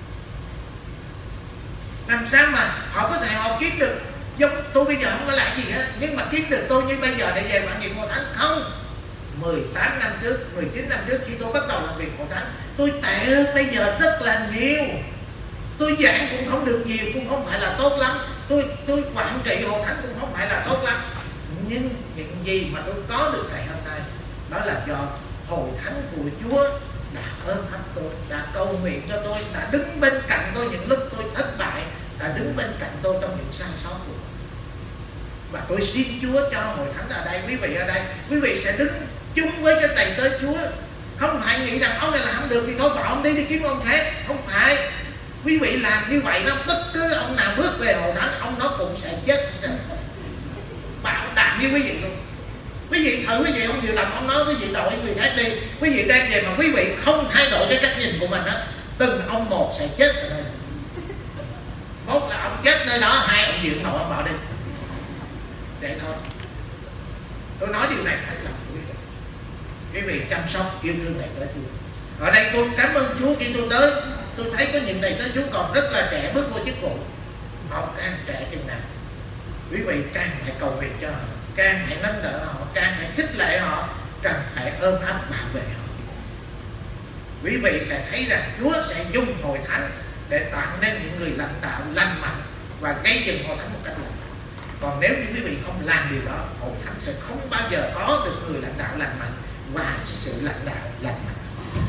Làm sao mà họ có thể họ kiếm được giống tôi bây giờ không có lại gì hết, nhưng mà kiếm được tôi như bây giờ để về quản nghiệp hội thánh không? mười tám năm trước, mười chín năm trước khi tôi bắt đầu làm việc hội thánh, tôi tệ hơn bây giờ rất là nhiều. Tôi giảng cũng không được nhiều, cũng không phải là tốt lắm. Tôi tôi quản trị hội thánh cũng không phải là tốt lắm. Nhưng những gì mà tôi có được ngày hôm nay đó là do hội thánh của Chúa đã ôm ấp tôi, đã cầu nguyện cho tôi, đã đứng bên cạnh tôi những lúc tôi thất bại, đã đứng bên cạnh tôi trong những sai sót của tôi. Và tôi xin Chúa cho hội thánh ở đây, quý vị ở đây, quý vị sẽ đứng chung với cái đầy tớ Chúa. Không phải nghĩ rằng ông này làm không được thì thôi bỏ ông đi đi kiếm ông khác. Không phải. Quý vị làm như vậy đó, bất cứ ông nào bước về hội thánh, ông nó cũng sẽ chết. Bảo đảm như quý vị luôn. Quý vị thử, quý vị không chịu làm, ông nói quý vị đổi người khác đi. Quý vị đang về mà quý vị không thay đổi cái cách nhìn của mình đó, từng ông một sẽ chết ở đây. Một là ông chết nơi đó, hai ông chịu nổi ông bỏ đi. Vậy thôi. Tôi nói điều này thật lòng quý vị. Quý vị chăm sóc yêu thương đầy tớ Chúa. Ở đây tôi cảm ơn Chúa khi tôi tới, tôi thấy có những đầy tớ Chúa còn rất là trẻ bước vô chức vụ. Họ càng trẻ chừng nào, quý vị càng phải cầu nguyện cho họ, càng phải nâng đỡ họ, càng phải khích lệ họ, càng phải ôm ấp bảo vệ họ. Quý vị sẽ thấy rằng Chúa sẽ dùng hội thánh để tạo nên những người lãnh đạo lành mạnh và gây dựng hội thánh một cách lành mạnh. Còn nếu như quý vị không làm điều đó, hội thánh sẽ không bao giờ có được người lãnh đạo lành mạnh và sự lãnh đạo lành mạnh.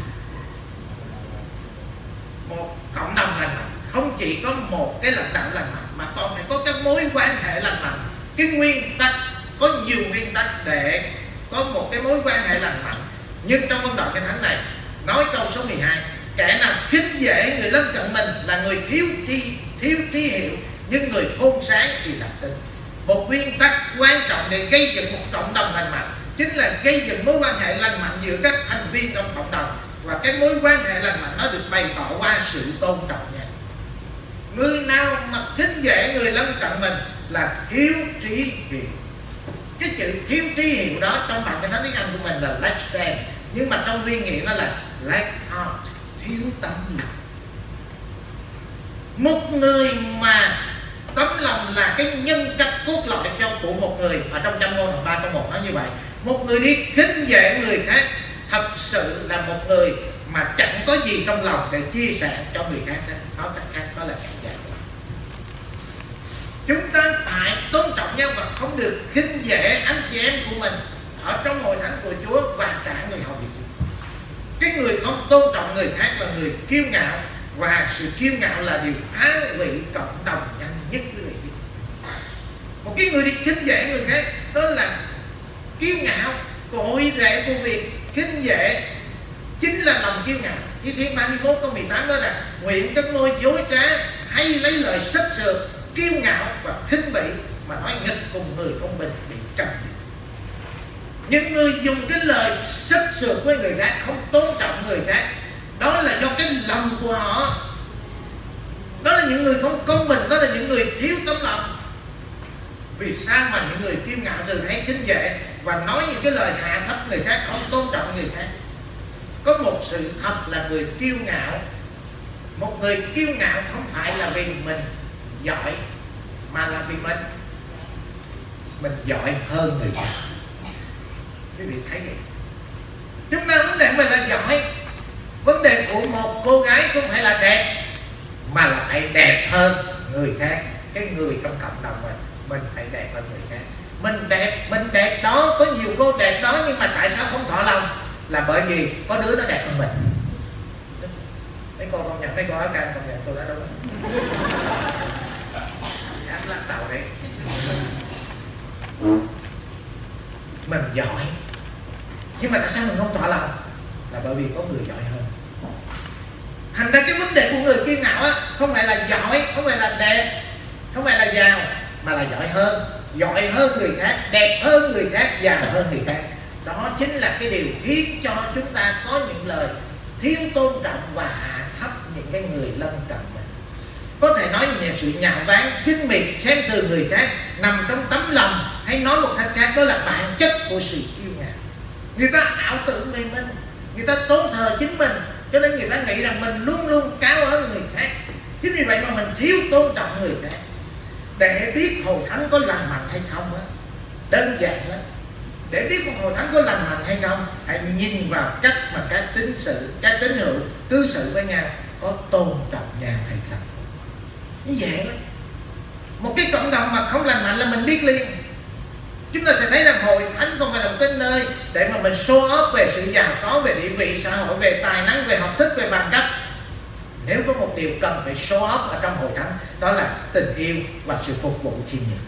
Một cộng đồng lành mạnh không chỉ có một cái lãnh đạo lành mạnh mà còn phải có các mối quan hệ lành mạnh. Cái nguyên tắc, có nhiều nguyên tắc để có một cái mối quan hệ lành mạnh. Nhưng trong công đoạn Kinh Thánh này nói câu số mười hai, kẻ nào khinh dễ người lân cận mình là người thiếu tri thiếu trí hiểu, nhưng người khôn sáng thì lập tin. Một nguyên tắc quan trọng để gây dựng một cộng đồng lành mạnh chính là gây dựng mối quan hệ lành mạnh giữa các thành viên trong cộng đồng. Và cái mối quan hệ lành mạnh nó được bày tỏ qua sự tôn trọng nhau. Người nào mà khinh dễ người lân cận mình là thiếu trí hiểu. Cái chữ thiếu trí hiểu đó trong bản kinh thánh tiếng Anh của mình là lack sense, nhưng mà trong nguyên nghĩa nó là lack heart, thiếu tấm lòng. Một người mà tấm lòng là cái nhân cách cốt lõi cho của một người, ở trong Châm ngôn ba câu một nói như vậy. Một người đi khinh dễ người khác thật sự là một người mà chẳng có gì trong lòng để chia sẻ cho người khác. Nói cách khác đó là kẻ dại. Chúng ta phải tôn trọng nhau và không được khinh dễ anh chị em của mình ở trong hội thánh của Chúa và cả người hầu việc Chúa. Cái người không tôn trọng người khác là người kiêu ngạo, và sự kiêu ngạo là điều phá hủy cộng đồng nhanh nhất quý vị. Một cái người đi khinh dễ người khác đó là kiêu ngạo, cội rễ của việc khinh dễ chính là lòng kiêu ngạo. Thi Thiên ba mươi mốt câu mười tám đó là nguyện cất môi dối trá hay lấy lời sấp sượt, kiêu ngạo và khinh bỉ mà nói nghịch cùng người công bình bị trầm đi. Những người dùng cái lời sấp sượt với người khác, không tôn trọng người khác, đó là do cái lòng của họ. Đó là những người không công bình, đó là những người thiếu tấm lòng. Vì sao mà những người kiêu ngạo thường hay khinh dễ và nói những cái lời hạ thấp người khác, không tôn trọng người khác? Có một sự thật là người kiêu ngạo, một người kiêu ngạo không phải là vì mình giỏi, mà là vì mình mình giỏi hơn người khác. Quý vị thấy vậy? Chúng ta vấn đề mình là giỏi. Vấn đề của một cô gái không phải là đẹp, mà là phải đẹp hơn người khác. Cái người trong cộng đồng mình, mình phải đẹp hơn người khác. Mình đẹp, mình đẹp đó, có nhiều cô đẹp đó, nhưng mà tại sao không thọ lòng? Là bởi vì có đứa nó đẹp hơn mình. Mấy cô công nhận, mấy cô áo cam công nhận tôi đã đúng. Ác lắc đầu đấy. Mình giỏi, nhưng mà tại sao mình không thọ lòng? Là bởi vì có người giỏi hơn. Thành ra cái vấn đề của người kiêu ngạo á, không phải là giỏi, không phải là đẹp, không phải là giàu, mà là giỏi hơn. Giỏi hơn người khác, đẹp hơn người khác, giàu hơn người khác. Đó chính là cái điều khiến cho chúng ta có những lời thiếu tôn trọng và hạ thấp những cái người lân cận mình. Có thể nói về sự nhạo báng, khinh miệt, xem thường người khác nằm trong tấm lòng, hay nói một cách khác đó là bản chất của sự kiêu ngạo. Người ta ảo tưởng về mình, người ta tôn thờ chính mình, cho nên người ta nghĩ rằng mình luôn luôn cao hơn người khác. Chính vì vậy mà mình thiếu tôn trọng người khác. Để biết hội thánh có lành mạnh hay không á, đơn giản lắm. Để biết một hội thánh có lành mạnh hay không, hãy nhìn vào cách mà các tín sự, các tín hữu cư xử với nhau có tôn trọng nhau hay không. Như vậy đó. Một cái cộng đồng mà không lành mạnh là mình biết liền. Chúng ta sẽ thấy rằng hội thánh không phải là một cái nơi để mà mình show off về sự giàu có, về địa vị xã hội, về tài năng, về học thức, về bằng cấp. Nếu có một điều cần phải show off ở trong hội thánh, đó là tình yêu và sự phục vụ chiêm nhường.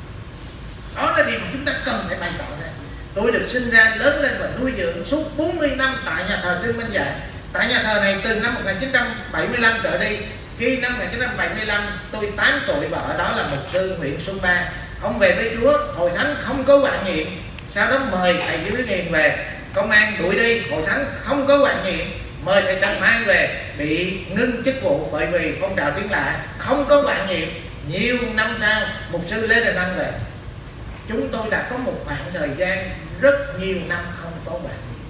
Đó là điều mà chúng ta cần phải bày tỏ ra. Tôi được sinh ra, lớn lên và nuôi dưỡng suốt bốn mươi năm tại nhà thờ Trương Minh Dạy. Tại nhà thờ này từ năm một nghìn chín trăm bảy mươi lăm trở đi. Khi năm một nghìn chín trăm bảy mươi lăm tôi tám tuổi và ở đó là mục sư Nguyễn Xuân Ba. Ông về với Chúa, hội thánh không có quản nhiệm. Sau đó mời thầy Dưới Đức Hiền về, công an đuổi đi, hội thánh không có quản nhiệm. Mời thầy Trần Mai về, bị ngưng chức vụ bởi vì phong trào tiếng lạ, không có quản nhiệm. Nhiều năm sau, mục sư Lê Đình Ân về. Chúng tôi đã có một khoảng thời gian rất nhiều năm không có quản nhiệm.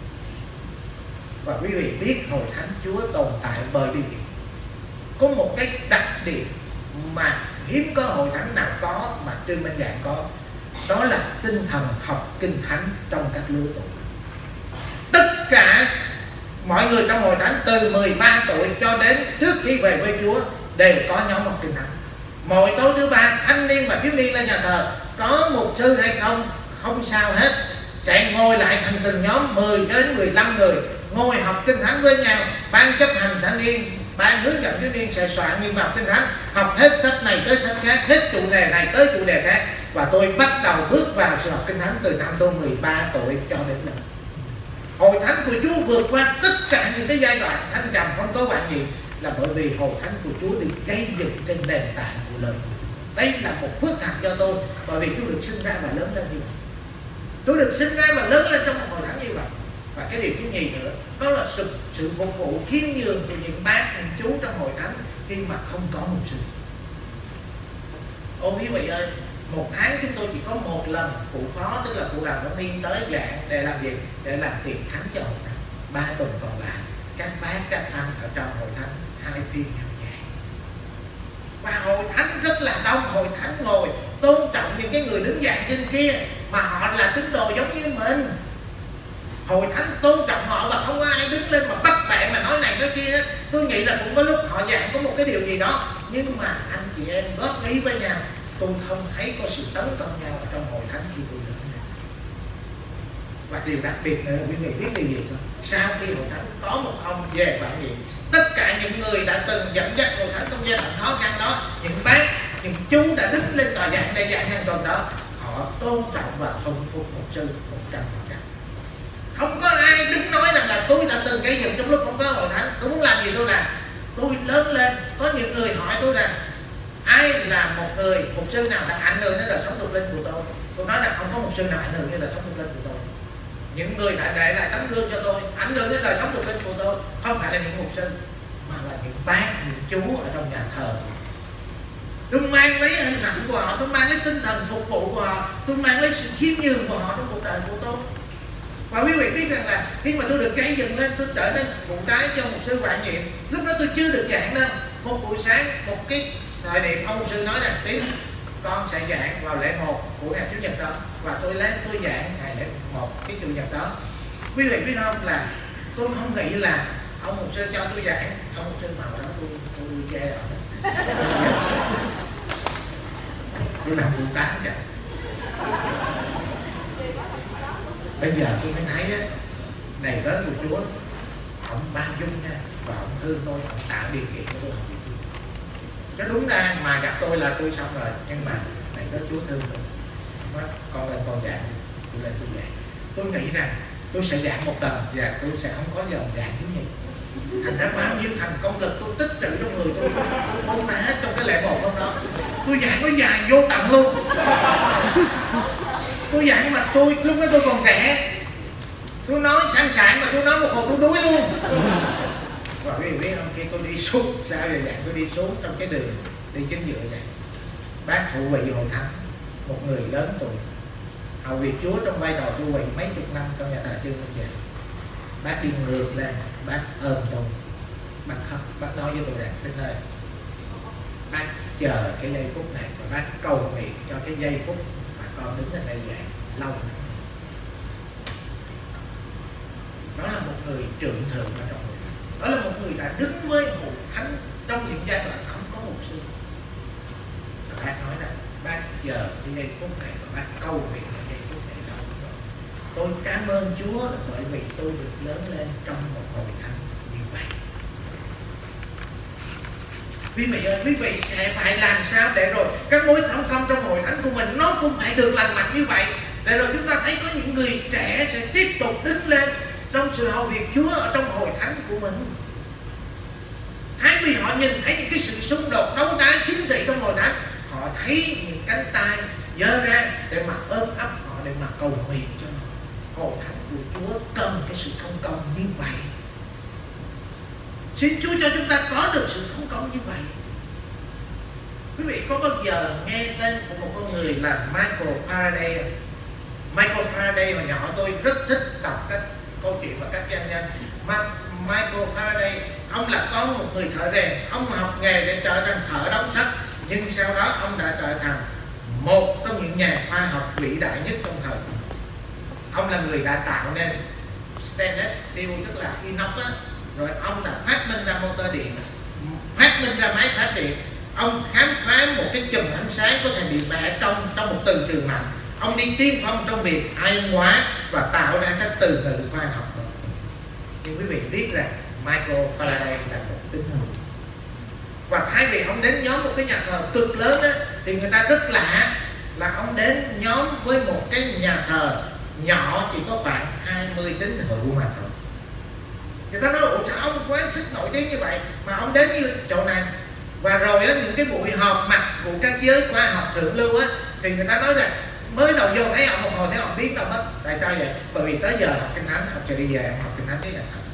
Và quý vị biết hội thánh Chúa tồn tại bởi vì có một cái đặc điểm mà hiếm có hội thánh nào có mà Trương Minh Dạy có. Đó là tinh thần học kinh thánh trong các lứa tuổi. Tất cả mọi người trong hội thánh từ mười ba tuổi cho đến trước khi về với Chúa đều có nhóm học kinh thánh. Mỗi tối thứ ba, thanh niên và thiếu niên lên nhà thờ, có mục sư hay không không sao hết, sẽ ngồi lại thành từng nhóm mười đến mười lăm người, ngồi học kinh thánh với nhau. Ban chấp hành thanh niên, ban hướng dẫn thiếu niên sẽ soạn niệm học kinh thánh, học hết sách này tới sách khác, hết chủ đề này tới chủ đề khác. Và tôi bắt đầu bước vào sự học kinh thánh từ năm tôi mười ba tuổi cho đến giờ. Hội thánh của Chúa vượt qua tất cả những cái giai đoạn thăng trầm không có quản nhiệm là bởi vì hội thánh của Chúa được gây dựng trên nền tảng của lời của Chúa. Đây là một phước hạnh cho tôi, bởi vì tôi được sinh ra và lớn lên như vậy. Tôi được sinh ra và lớn lên trong một hội thánh như vậy. Và cái điều thứ nhì nữa, đó là sự, sự phục vụ khiêm nhường của những bác, những chú trong hội thánh khi mà không có mục sư. Ôi quý vị ơi, một tháng chúng tôi chỉ có một lần cụ phó, tức là cụ Đàm Văn Miên tới giảng để làm gì? Để làm tiền thánh cho hội thánh. Ba tuần còn lại các bác các anh ở trong hội thánh hai phiên nhau giảng, và hội thánh rất là đông. Hội thánh ngồi tôn trọng những cái người đứng giảng trên kia mà họ là tín đồ giống như mình. Hội thánh tôn trọng họ và không có ai đứng lên mà bắt bẻ mà nói này nói kia. Tôi nghĩ là cũng có lúc họ giảng có một cái điều gì đó, nhưng mà anh chị em góp ý với nhau. Tôi không thấy có sự tấn công nhau ở trong hội thánh khi tôi lớn lên. Và điều đặc biệt nữa là quý vị biết điều gì không? Sau khi hội thánh có một ông về bản nhiệm, tất cả những người đã từng dẫn dắt hội thánh trong giai đoạn khó khăn đó, những bác, những chú đã đứng lên tòa giảng để giảng hàng tuần đó, họ tôn trọng và thuần phục mục sư một trăm phần trăm. Không có ai đứng nói rằng là tôi đã từng gây dựng trong lúc không có hội thánh, tôi muốn làm gì tôi làm. Tôi lớn lên, có những người hỏi tôi rằng ai là một người mục sư nào đã ảnh hưởng đến đời sống thuộc linh của tôi. Tôi nói là không có mục sư nào ảnh hưởng đến đời sống thuộc linh của tôi. Những người đã để lại tấm gương cho tôi, ảnh hưởng đến đời sống thuộc linh của tôi không phải là những mục sư, mà là những bác, những chú ở trong nhà thờ. Tôi mang lấy hình ảnh của họ, tôi mang lấy tinh thần phục vụ của họ, tôi mang lấy sự khiêm nhường của họ trong cuộc đời của tôi. Và quý vị biết rằng là khi mà tôi được gây dựng lên, tôi trở nên phụ tá cho mục sư Vạn Nhiệm. Lúc đó tôi chưa được giảng đâu. Một buổi sáng, một cái thời điểm ông mục sư nói rằng Tiến, con sẽ giảng vào lễ một của ngày Chủ nhật đó, và tôi lên tôi giảng ngày lễ một cái Chủ nhật đó. Quý vị biết không, là tôi không nghĩ là ông mục sư cho tôi giảng, ông mục sư màu đó tôi tôi chê rồi. Tôi làm phụ tá vậy. Bây giờ tôi mới thấy á, này tới của Chúa, ông bao dung nha, và ông thương tôi, ông tạo điều kiện cho tôi học việc Chúa. Nó đúng ra mà gặp tôi là tôi xong rồi, nhưng mà này tới Chúa thương tôi. Nói, con lên con giảng, tôi lên tôi giảng. Tôi nghĩ rằng tôi sẽ giảng một lần và tôi sẽ không có dòng giảng thứ nhì. Thành ra bao nhiêu thành công lực tôi tích trữ trong người tôi, tôi, tôi bung ra hết trong cái lễ một hôm đó. Tôi giảng nó dài vô tận luôn. Tôi giảng mà tôi lúc đó tôi còn trẻ, tôi nói sẵn sàng mà tôi nói một hồi tôi đuối luôn. Và quý vị biết không, khi tôi đi xuống sao vậy, dạng tôi đi xuống trong cái đường đi chính giữa vậy, bác thụ vị hội thánh, một người lớn tuổi hầu việc Chúa trong vai trò thụ vị mấy chục năm trong nhà thờ Trương Minh Vậy. Bác đi ngược lên, bác ôm tôi, bác khóc, bác nói với tôi rằng Tính ơi, bác chờ cái giây phút này và bác cầu nguyện cho cái giây phút mà con đứng ở đây vậy lâu nữa. Đó là một người trưởng thượng ở trong hội thánh. Đó là một người đã đứng với hội thánh trong những giai đoạn không có mục sư. Và bác nói là bác chờ cái giây phút này và bác cầu nguyện cái giây phút này lâu rồi. Tôi cảm ơn Chúa là bởi vì tôi được lớn lên trong một hội thánh như vậy. Quý vị ơi, quý vị sẽ phải làm sao để rồi các mối thẩm công trong hội thánh của mình nó cũng phải được lành mạnh như vậy. Để rồi chúng ta thấy có những người trẻ sẽ tiếp tục đứng lên trong sự hầu việc Chúa ở trong hội thánh của mình. Thay vì họ nhìn thấy những cái sự xung đột đấu đá chính trị trong hội thánh, họ thấy những cánh tay giơ ra để mà ôm ấp họ, để mà cầu nguyện cho hội thánh của Chúa cần cái sự thông công như vậy. Xin Chúa cho chúng ta có được sự thông công như vậy. Quý vị có bao giờ nghe tên của một con người là Michael Faraday? Michael Faraday hồi nhỏ tôi rất thích đọc các câu chuyện và các danh nhân. Michael Faraday, ông là con một người thợ rèn, ông học nghề để trở thành thợ đóng sách, nhưng sau đó ông đã trở thành một trong những nhà khoa học vĩ đại nhất trong thời. Ông là người đã tạo nên stainless steel, tức là inox á. Rồi ông đã phát minh ra motor điện, phát minh ra máy phát điện. Ông khám phá một cái chùm ánh sáng có thể bị bẻ cong trong một từ trường mạnh. Ông đi tiên phong trong việc ion hóa và tạo ra các từ ngữ khoa học. Nhưng quý vị biết rằng Michael Faraday là một tín hữu. Và thay vì ông đến nhóm một cái nhà thờ cực lớn á, thì người ta rất lạ là ông đến nhóm với một cái nhà thờ nhỏ chỉ có khoảng hai mươi tín hữu mà thôi. Người ta nói ủa sao ông quá sức nổi tiếng như vậy mà ông đến như chỗ này. Và rồi á, những cái buổi họp mặt của các giới khoa học thượng lưu á, thì người ta nói rằng mới đầu vô thấy ông một hồi thấy ông biết đâu mất. Tại sao vậy? Bởi vì tới giờ học kinh thánh, học cho đi về ông học kinh thánh với nhà thờ.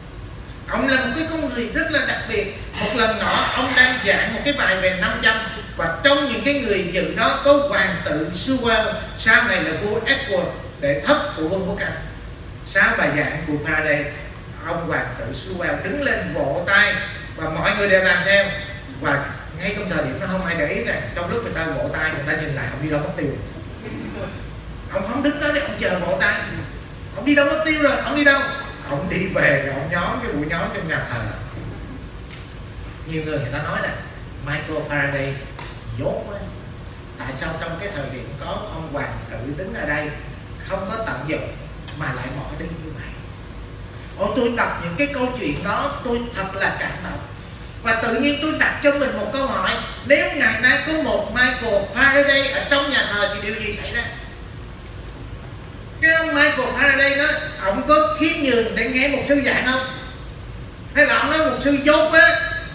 Ông là một cái con người rất là đặc biệt. Một lần nọ ông đang giảng một cái bài về năm trăm, Và trong những cái người dự đó có hoàng tử Sewell, sau này là vua Edward đệ thất của Vương quốc Anh. Sáu bài giảng của Faraday, ông hoàng tử Sewell đứng lên vỗ tay và mọi người đều làm theo. Và ngay trong thời điểm nó không ai để ý rằng trong lúc người ta vỗ tay, người ta nhìn lại ông đi đâu mất tiêu. Ông không đứng đó để ông chờ vỗ tay, ông đi đâu mất tiêu rồi, ông đi đâu? Ông đi về rồi ông nhóm cái buổi nhóm trong nhà thờ. Nhiều người người ta nói là Michael Faraday dốt quá. Tại sao trong cái thời điểm có ông hoàng tử đứng ở đây không có tận dụng mà lại bỏ đi như vậy? Ồ, tôi đọc những cái câu chuyện đó tôi thật là cảm động. Và tự nhiên tôi đặt cho mình một câu hỏi: nếu ngày nay có một Michael Faraday ở trong nhà thờ thì điều gì xảy ra? Cái ông Michael Faraday đó, ông có khiêm nhường để nghe một sư giảng không? Hay là ông nói một sư dốt á,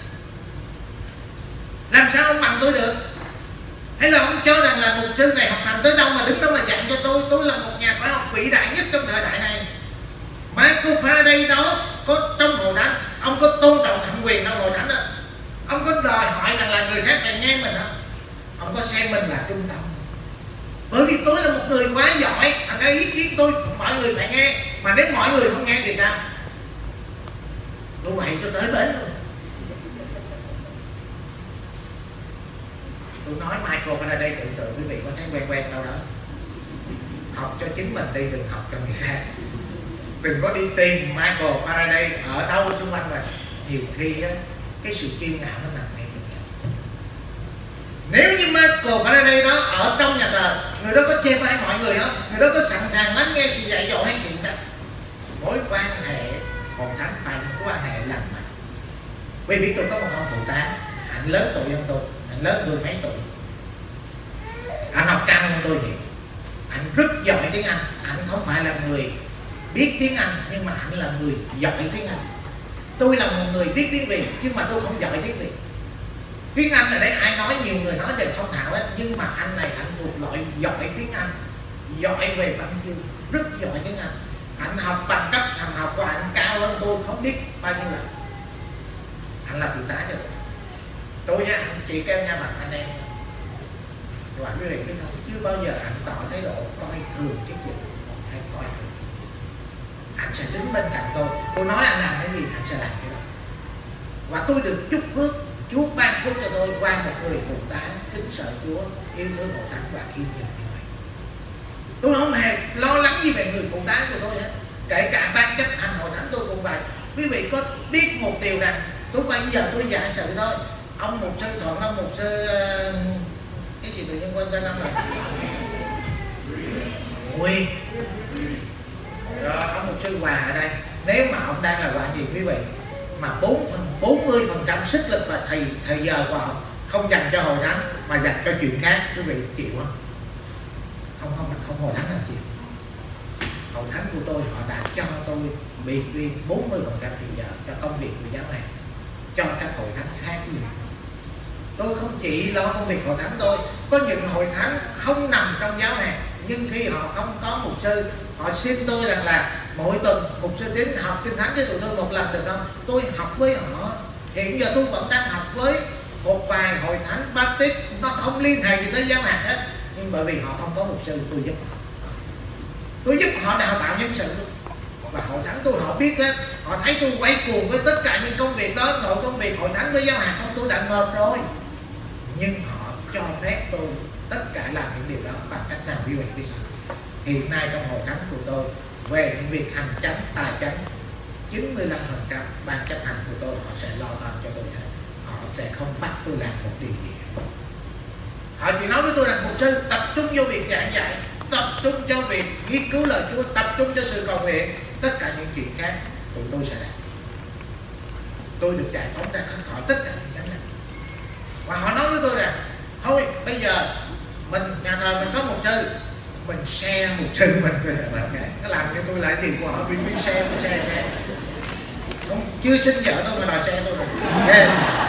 làm sao ông bằng tôi được? Hay là ông cho rằng là một sư này học hành tới đâu mà đứng đó mà dạy cho tôi, tôi là một nhà khoa học vĩ đại nhất trong thời đại này. Michael Faraday đó có trong hội thánh, ông có tôn trọng thẩm quyền trong hội thánh đó, ông có đòi hỏi rằng là người khác phải nghe mình đó, ông có xem mình là trung tâm. Bởi vì tôi là một người quá giỏi, thành ra ý kiến tôi mọi người phải nghe. Mà nếu mọi người không nghe thì sao? Tôi quậy cho tới bến luôn. Tôi nói Michael Faraday, tưởng tượng quý vị có thấy quen quen đâu đó. Học cho chính mình đi, đừng học cho người khác. Đừng có đi tìm Michael Faraday ở đâu xung quanh mình. Nhiều khi á, cái sự kiêu ngạo nó nằm ngay trong đó. Nếu như Michael Faraday đó ở trong nhà thờ, người đó có chê bai mọi người không? Người đó có sẵn sàng lắng nghe sự dạy dỗ hay chuyện đó? Mối quan hệ hội thánh phải một quan hệ lành mạnh. Vì biết tôi có một ông phụ tá, anh lớn tuổi hơn tôi, anh lớn tôi mấy tuổi, anh học cao hơn tôi nhiều, anh rất giỏi tiếng Anh. Anh không phải là người biết tiếng Anh, nhưng mà anh là người giỏi tiếng Anh. Tôi là một người biết tiếng Việt, nhưng mà tôi không giỏi tiếng Việt. Tiếng Anh ở đây ai nói, nhiều người nói đều thông thạo hết, nhưng mà anh này anh thuộc loại giỏi tiếng Anh, giỏi về văn chương, rất giỏi tiếng Anh. Anh học bằng cấp thằng học của anh cao hơn tôi không biết bao nhiêu lần. Anh là phụ tá cho tôi. Tôi với anh chỉ kêu nhau bằng anh em. Rồi quý vị biết không, chưa bao giờ anh tỏ thái độ coi thường chức vụ hay coi thường. Anh sẽ đứng bên cạnh tôi, tôi nói anh làm cái gì anh sẽ làm cái đó. Và tôi được chúc phước, Chúa ban phước cho tôi qua một người phụ tá kính sợ Chúa, yêu thương hội thánh và khiêm nhường như vậy. Tôi không hề lo lắng gì về người phụ tá của tôi hết. Kể cả ban chấp hành hội thánh tôi cũng vậy. Quý vị có biết một điều rằng tôi bây giờ tôi giả sử thôi, ông mục sư Thuận, ông mục sư cái gì tự nhiên quên tên ông rồi, Nguyên, rồi ông mục sư Hòa ở đây, nếu mà ông đang là quản gì quý vị, mà bốn mươi phần trăm sức lực và thời thời giờ của ông không dành cho hội thánh mà dành cho chuyện khác, quý vị chịu không? Không không không hội thánh nào chịu. Hội thánh của tôi họ đã cho tôi biệt riêng bốn mươi phần trăm thời giờ cho công việc của giáo hàng, cho các hội thánh khác nhiều. Tôi không chỉ lo công việc hội thánh tôi, có những hội thánh không nằm trong giáo hàng, nhưng khi họ không có mục sư, họ xin tôi rằng là mỗi tuần mục sư Tín học kinh thánh cho tụi tôi một lần được không? Tôi học với họ. Hiện giờ tôi vẫn đang học với một vài hội thánh Baptist, nó không liên hệ gì tới giáo hàng hết, nhưng bởi vì họ không có mục sư, tôi giúp họ. Tôi giúp họ đào tạo nhân sự luôn. Và hội thánh tôi họ biết hết, họ thấy tôi quay cuồng với tất cả những công việc đó, nội công việc hội thánh với giáo hàng không tôi đã ngợp rồi. Nhưng họ cho phép tôi tất cả làm những điều đó bằng cách nào quý vị biết không? Hiện nay trong hội thánh của tôi về những việc hành chánh, tài chánh, chín mươi lăm phần trăm ban chấp hành của tôi họ sẽ lo toan cho tôi hết. Họ sẽ không bắt tôi làm một điều gì hết. Họ chỉ nói với tôi rằng mục sư tập trung vô việc giảng dạy, tập trung cho việc nghiên cứu lời Chúa, tập trung cho sự cầu nguyện, tất cả những chuyện khác tụi tôi sẽ làm. Tôi được giải phóng ra khỏi tất cả những cái này. Và họ nói với tôi rằng thôi bây giờ mình nhà thờ mình có mục sư, mình share mục sư mình về bạn cái nó làm cho tôi lại tiền của họ, vì mình share mình share share không chưa sinh vợ tôi mà đòi share tôi rồi. Yeah.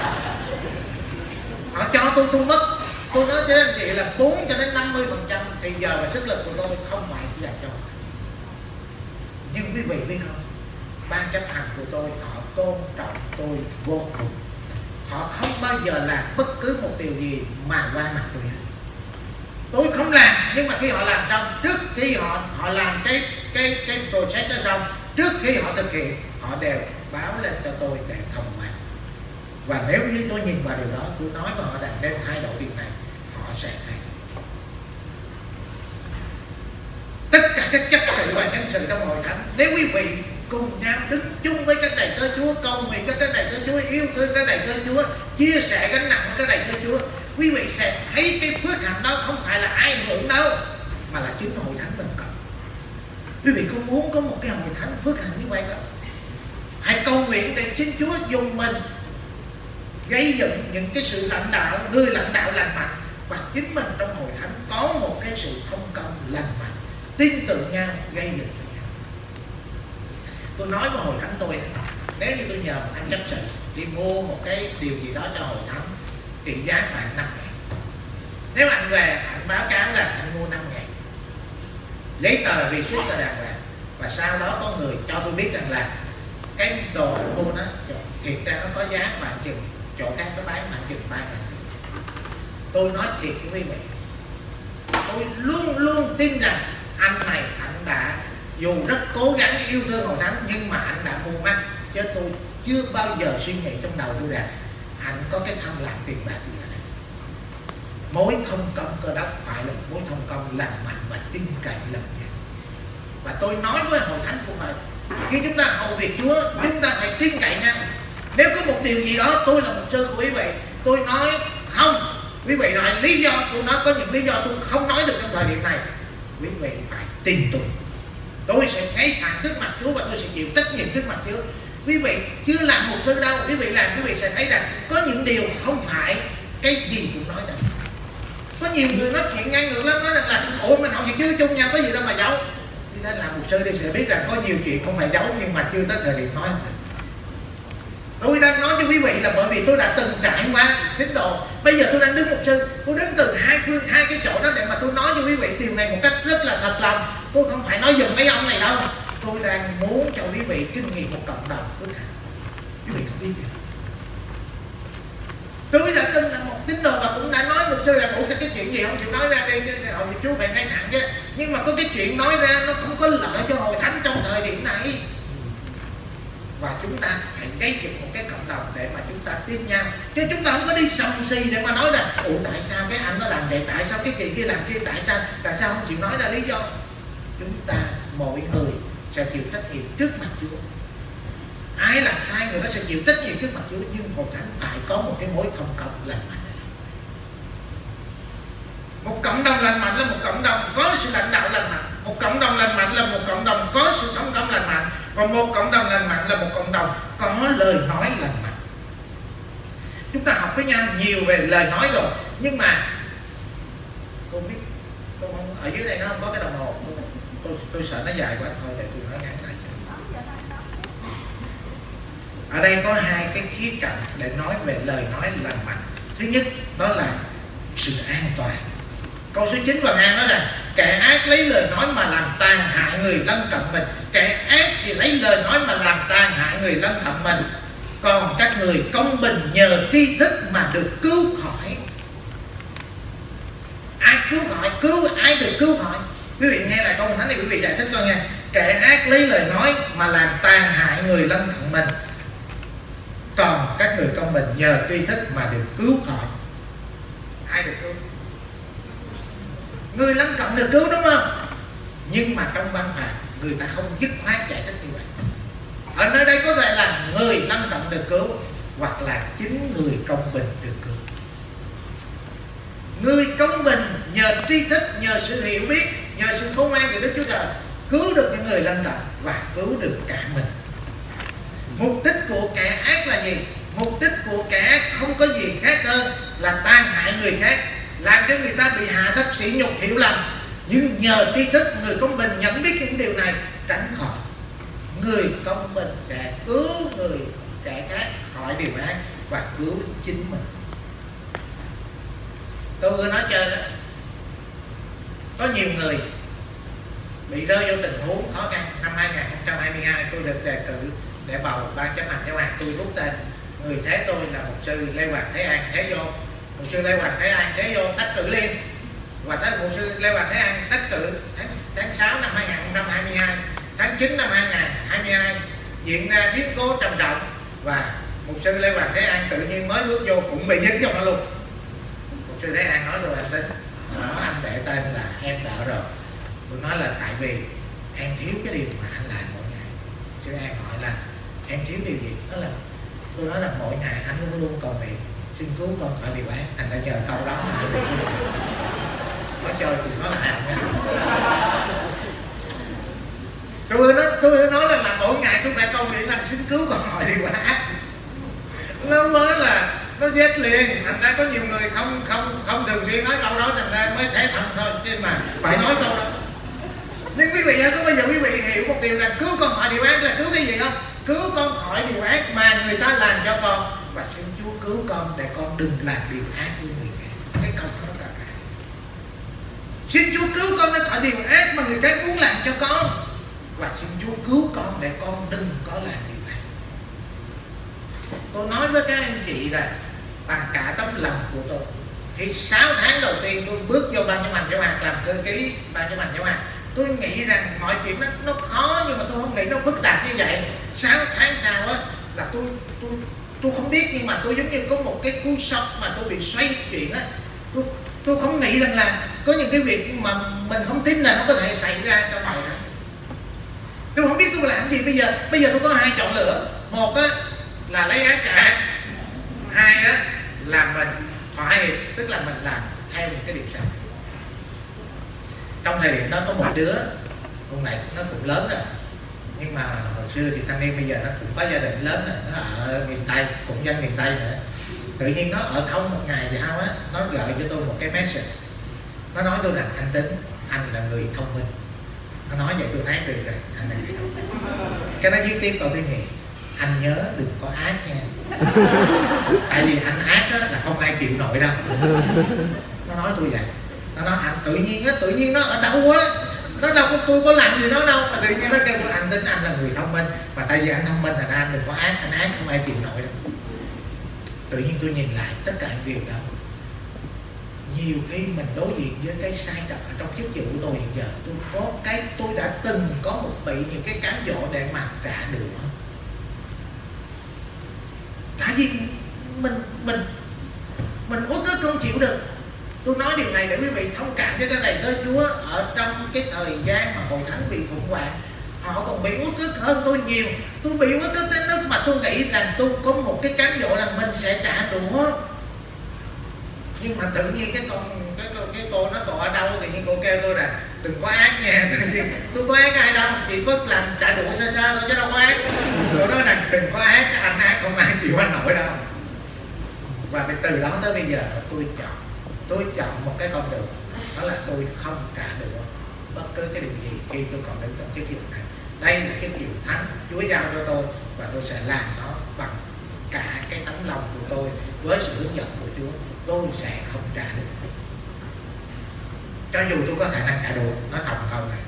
Họ cho tôi tôi mất. Tôi nói với anh chị là bốn cho đến năm mươi phần trăm thì giờ và sức lực của tôi không phải dành cho họ. Nhưng quý vị biết không, ban chấp hành của tôi họ tôn trọng tôi vô cùng. họ không bao giờ làm bất cứ một điều gì mà qua mặt tôi. Tôi không làm, nhưng mà khi họ làm xong, trước khi họ họ làm cái cái cái project đó xong, trước khi họ thực hiện, họ đều báo lên cho tôi để thông báo. Và nếu như tôi nhìn vào điều đó, tôi nói mà họ đang nên thay đổi điều này, họ sẽ thay đổi. Tất cả các chấp sự và nhân sự trong hội thánh, nếu quý vị cùng nhau đứng chung với các đầy tớ Chúa, cầu nguyện các các đầy tớ Chúa, yêu thương các đầy tớ Chúa, chia sẻ gánh nặng với các đầy tớ Chúa, quý vị sẽ thấy cái phước hạnh đó không phải là ai hưởng đâu, mà là chính hội thánh mình cần. Quý vị có muốn có một cái hội thánh phước hạnh như vậy không? Hãy cầu nguyện để xin Chúa dùng mình gây dựng những cái sự lãnh đạo, người lãnh đạo lành mạnh, và chính mình trong hội thánh có một cái sự thông công lành mạnh, tin tưởng nhau, gây dựng cho nhau. Tôi nói với hội thánh tôi, nếu như tôi nhờ một anh chấp sự đi mua một cái điều gì đó cho hội thánh trị giá khoảng năm ngàn, nếu anh về anh báo cáo là anh mua năm ngàn, giấy tờ receipt cho đàng hoàng, và sau đó có người cho tôi biết rằng là cái đồ anh mua đó thiệt ra nó có giá khoảng chừng, chỗ khác nó bán khoảng chừng ba ngàn. Tôi nói thiệt với quý vị, tôi luôn luôn tin rằng anh này anh đã dù rất cố gắng yêu thương hội thánh, nhưng mà anh đã mua mắc, chứ tôi chưa bao giờ suy nghĩ trong đầu tôi rằng anh có cái tham lam tiền bạc gì ở đây. Mối thông công Cơ Đốc phải là mối thông công lành mạnh và tin cậy lẫn nhau. Và tôi nói với hội thánh của mình, khi chúng ta hầu việc Chúa, chúng ta phải tin cậy nhau. Nếu có một điều gì đó, tôi là mục sư của quý vị, tôi nói không, quý vị nói lý do, tôi nói có những lý do tôi không nói được trong thời điểm này, quý vị phải tin tôi. Tôi sẽ ngay thẳng trước mặt Chúa và tôi sẽ chịu trách nhiệm trước mặt Chúa. Quý vị chưa làm mục sư đâu, quý vị làm quý vị sẽ thấy rằng có những điều không phải cái gì cũng nói đâu. Có nhiều người nói chuyện ngang ngược lắm, nói rằng là ủa mình học việc Chúa chung nhau có gì đâu mà giấu. Đi lên làm mục sư thì sẽ biết rằng có nhiều chuyện không phải giấu, nhưng mà chưa tới thời điểm nói được. Tôi đang nói cho quý vị là bởi vì tôi đã từng trải qua tín đồ. Bây giờ tôi đang đứng mục sư, tôi đứng từ hai phương hai cái chỗ đó để mà tôi nói cho quý vị điều này một cách rất là thật lòng. Tôi không phải nói dùm mấy ông này đâu. Tôi đang muốn cho quý vị kinh nghiệm một cộng đồng phước hạnh. Quý vị không biết gì. Tôi đã từng là một tín đồ và cũng đã nói mục sư là ủa cái chuyện gì không chịu nói ra đi, hội chú phải ngay thẳng chứ. Nhưng mà có cái chuyện nói ra nó không có lợi cho hội thánh trong thời điểm này. Và chúng ta phải gây dựng một cái cộng đồng để mà chúng ta tin nhau, chứ chúng ta không có đi sầm xì để mà nói là ủa tại sao cái anh nó làm vậy, tại sao cái chị kia làm kia, tại sao tại sao không chịu nói ra lý do. Chúng ta mỗi người sẽ chịu trách nhiệm trước mặt Chúa. Ai làm sai người đó sẽ chịu trách nhiệm trước mặt Chúa, nhưng hội thánh phải có một cái mối thông cộng lành mạnh. Một cộng đồng lành mạnh là một cộng đồng có sự lãnh đạo lành mạnh, một cộng đồng lành mạnh là một cộng đồng có sự thông công lành mạnh, và một cộng đồng lành mạnh là một cộng đồng có lời nói lành mạnh. Chúng ta học với nhau nhiều về lời nói rồi, nhưng mà tôi biết tôi không, ở dưới đây nó không có cái đồng hồ, tôi, tôi, tôi sợ nó dài quá, thôi để tôi nói ngắn lại cho. Ở đây có hai cái khía cạnh để nói về lời nói lành mạnh. Thứ nhất đó là sự an toàn. Câu số chín và ngang nói rằng kẻ ác lấy lời nói mà làm tàn hại người lân cận mình. Kẻ ác thì lấy lời nói mà làm tàn hại người lân cận mình, còn các người công bình nhờ tri thức mà được cứu khỏi. Ai cứu khỏi? Cứu ai được cứu khỏi? Quý vị nghe lại câu thánh này, quý vị giải thích coi nha. Kẻ ác lấy lời nói mà làm tàn hại người lân cận mình, còn các người công bình nhờ tri thức mà được cứu khỏi. Ai được cứu? Người lân cận được cứu, đúng không? Nhưng mà trong văn bản người ta không dứt khoát giải thích như vậy. Ở nơi đây có thể là người lân cận được cứu, hoặc là chính người công bình được cứu. Người công bình nhờ tri thức, nhờ sự hiểu biết, nhờ sự khôn ngoan của Đức Chúa Trời cứu được những người lân cận và cứu được cả mình. Mục đích của kẻ ác là gì? Mục đích của kẻ ác không có gì khác hơn là tàn hại người khác, làm cho người ta bị hạ thấp, sỉ nhục, hiểu lầm. Nhưng nhờ tri thức, người công bình nhận biết những điều này, tránh khỏi. Người công bình sẽ cứu người kẻ khác khỏi điều ác và cứu chính mình. Tôi vừa nói chơi đó, có nhiều người bị rơi vô tình huống khó khăn. Năm hai nghìn không trăm hai mươi hai tôi được đề cử để bầu ban chấp hành giáo hoàng, tôi rút tên người thế tôi là mục sư Lê Hoàng Thế An thế vô, mục sư Lê Hoàng Thế An thế vô đắc cử liền, và thế mục sư Lê Hoàng Thế An đắc cử tháng tháng sáu năm hai nghìn không trăm hai mươi hai, tháng chín năm hai nghìn không trăm hai mươi hai diễn ra biến cố trầm trọng, và mục sư Lê Hoàng Thế An tự nhiên mới bước vô cũng bị dính trong đó luôn. Mục sư Thế An nói tôi anh Tính, đó anh để tên là em đỡ rồi. Tôi nói là tại vì em thiếu cái điều mà anh làm mỗi ngày. Sư An hỏi là em thiếu điều gì? Đó là tôi nói là mỗi ngày anh luôn luôn cầu nguyện xin cứu con khỏi điều ác, thành ra nhờ câu đó mà anh được cứu. Nói chơi thì nó là ảo nha. Tôi nói tôi nói là, là mỗi ngày tôi phải cầu nguyện là xin cứu con khỏi điều ác. Nó mới là nó ghét liền, thành ra có nhiều người không không không thường xuyên nói câu đó, thành ra mới thể thần thôi, chứ mà phải nói câu đó. Nhưng quý vị ơi, có bao giờ quý vị hiểu một điều là cứu con khỏi điều ác là cứu cái gì không? Cứu con khỏi điều ác mà người ta làm cho con, và xin Chúa cứu con để con đừng làm điều ác với người khác. Cái câu đó là cái xin Chúa cứu con để khỏi điều ác mà người khác muốn làm cho con, và xin Chúa cứu con để con đừng có làm điều ác. Tôi nói với các anh chị là bằng cả tấm lòng của tôi, khi sáu tháng đầu tiên tôi bước vô ban chấp hành giáo hạt làm thư ký ban chấp hành giáo hạt, tôi nghĩ rằng mọi chuyện nó nó khó, nhưng mà tôi không nghĩ nó phức tạp như vậy. Sáu tháng sau á là tôi tôi tôi không biết, nhưng mà tôi giống như có một cái cú sốc mà tôi bị xoay chuyện á. Tôi tôi không nghĩ rằng là có những cái việc mà mình không tin là nó có thể xảy ra trong đời đó. Tôi không biết tôi làm gì bây giờ. Bây giờ tôi có hai chọn lựa. Một á là lấy ác trả ác, hai á là mình thỏa hiệp, tức là mình làm theo những cái điều sai. Trong thời điểm đó có một đứa con này nó cũng lớn rồi, nhưng mà hồi xưa thì thanh niên bây giờ nó cũng có gia đình lớn rồi, nó ở miền Tây, cũng dân miền Tây nữa. Tự nhiên nó ở không một ngày thì không á, nó gửi cho tôi một cái message. Nó nói tôi rằng anh Tính, anh là người thông minh. Nó nói vậy tôi thấy được rồi, anh là người thông minh. Cái nó viết tiếp câu thứ nhì, anh nhớ đừng có ác nha. Tại vì anh ác á, là không ai chịu nổi đâu. Nó nói tôi vậy. Nó nói anh tự nhiên á, tự nhiên nó ở đâu á, nó đâu có, tôi có làm gì nó đâu mà tự nhiên nó kêu tôi anh Tính anh là người thông minh, mà tại vì anh thông minh là anh đừng có ác, anh ác không ai chịu nổi đâu. Tự nhiên tôi nhìn lại tất cả những điều đó. Nhiều khi mình đối diện với cái sai trật ở trong chức vụ của tôi hiện giờ, tôi có cái tôi đã từng có một bị những cái cám dỗ để mà trả đũa. Tại vì mình mình mình uất ức không chịu được. Tôi nói điều này để quý vị thông cảm với cái này tới Chúa. Ở trong cái thời gian mà hội thánh bị khủng hoảng, họ còn bị uất ức hơn tôi nhiều. Tôi bị uất ức đến mức mà tôi nghĩ rằng tôi có một cái cám dỗ là mình sẽ trả đũa. Nhưng mà tự nhiên cái con cái cô, cái cô nó còn ở đâu, tự nhiên cô kêu tôi là đừng có ác nha. Tự nhiên tôi có ác ai đâu, chỉ có làm trả đũa sơ sơ thôi chứ đâu có ác. Tôi nói rằng đừng có ác, anh ác không ai chịu anh nổi đâu. Và từ đó tới bây giờ tôi chọn tôi chọn một cái con đường, đó là tôi không trả đũa bất cứ cái điều gì khi tôi còn đứng trong chức vụ này. Đây là chức vụ thánh Chúa giao cho tôi, và tôi sẽ làm nó bằng cả cái tấm lòng của tôi, với sự hướng dẫn của Chúa. Tôi sẽ không trả đũa, cho dù tôi có khả năng trả đũa. Nói thầm câu này.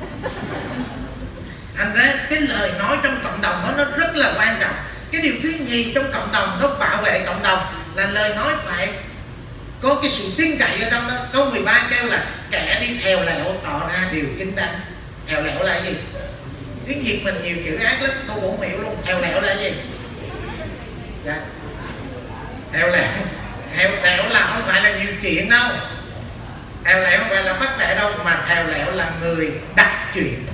Thành ra cái lời nói trong cộng đồng đó nó rất là quan trọng. Cái điều thứ nhì trong cộng đồng, nó bảo vệ cộng đồng, là lời nói phải có cái sự tin cậy ở trong đó. Câu mười ba kêu là kẻ đi theo lẹo tỏ ra điều chính đáng. Theo lẹo là gì? Tiếng Việt mình nhiều chữ ác lắm, tôi cũng không hiểu luôn. Theo lẹo là gì? Dạ. Theo lẹo Theo lẹo là không phải là nhiều chuyện đâu. Theo lẹo không phải là bắt bẻ đâu, mà theo lẹo là người đặt chuyện,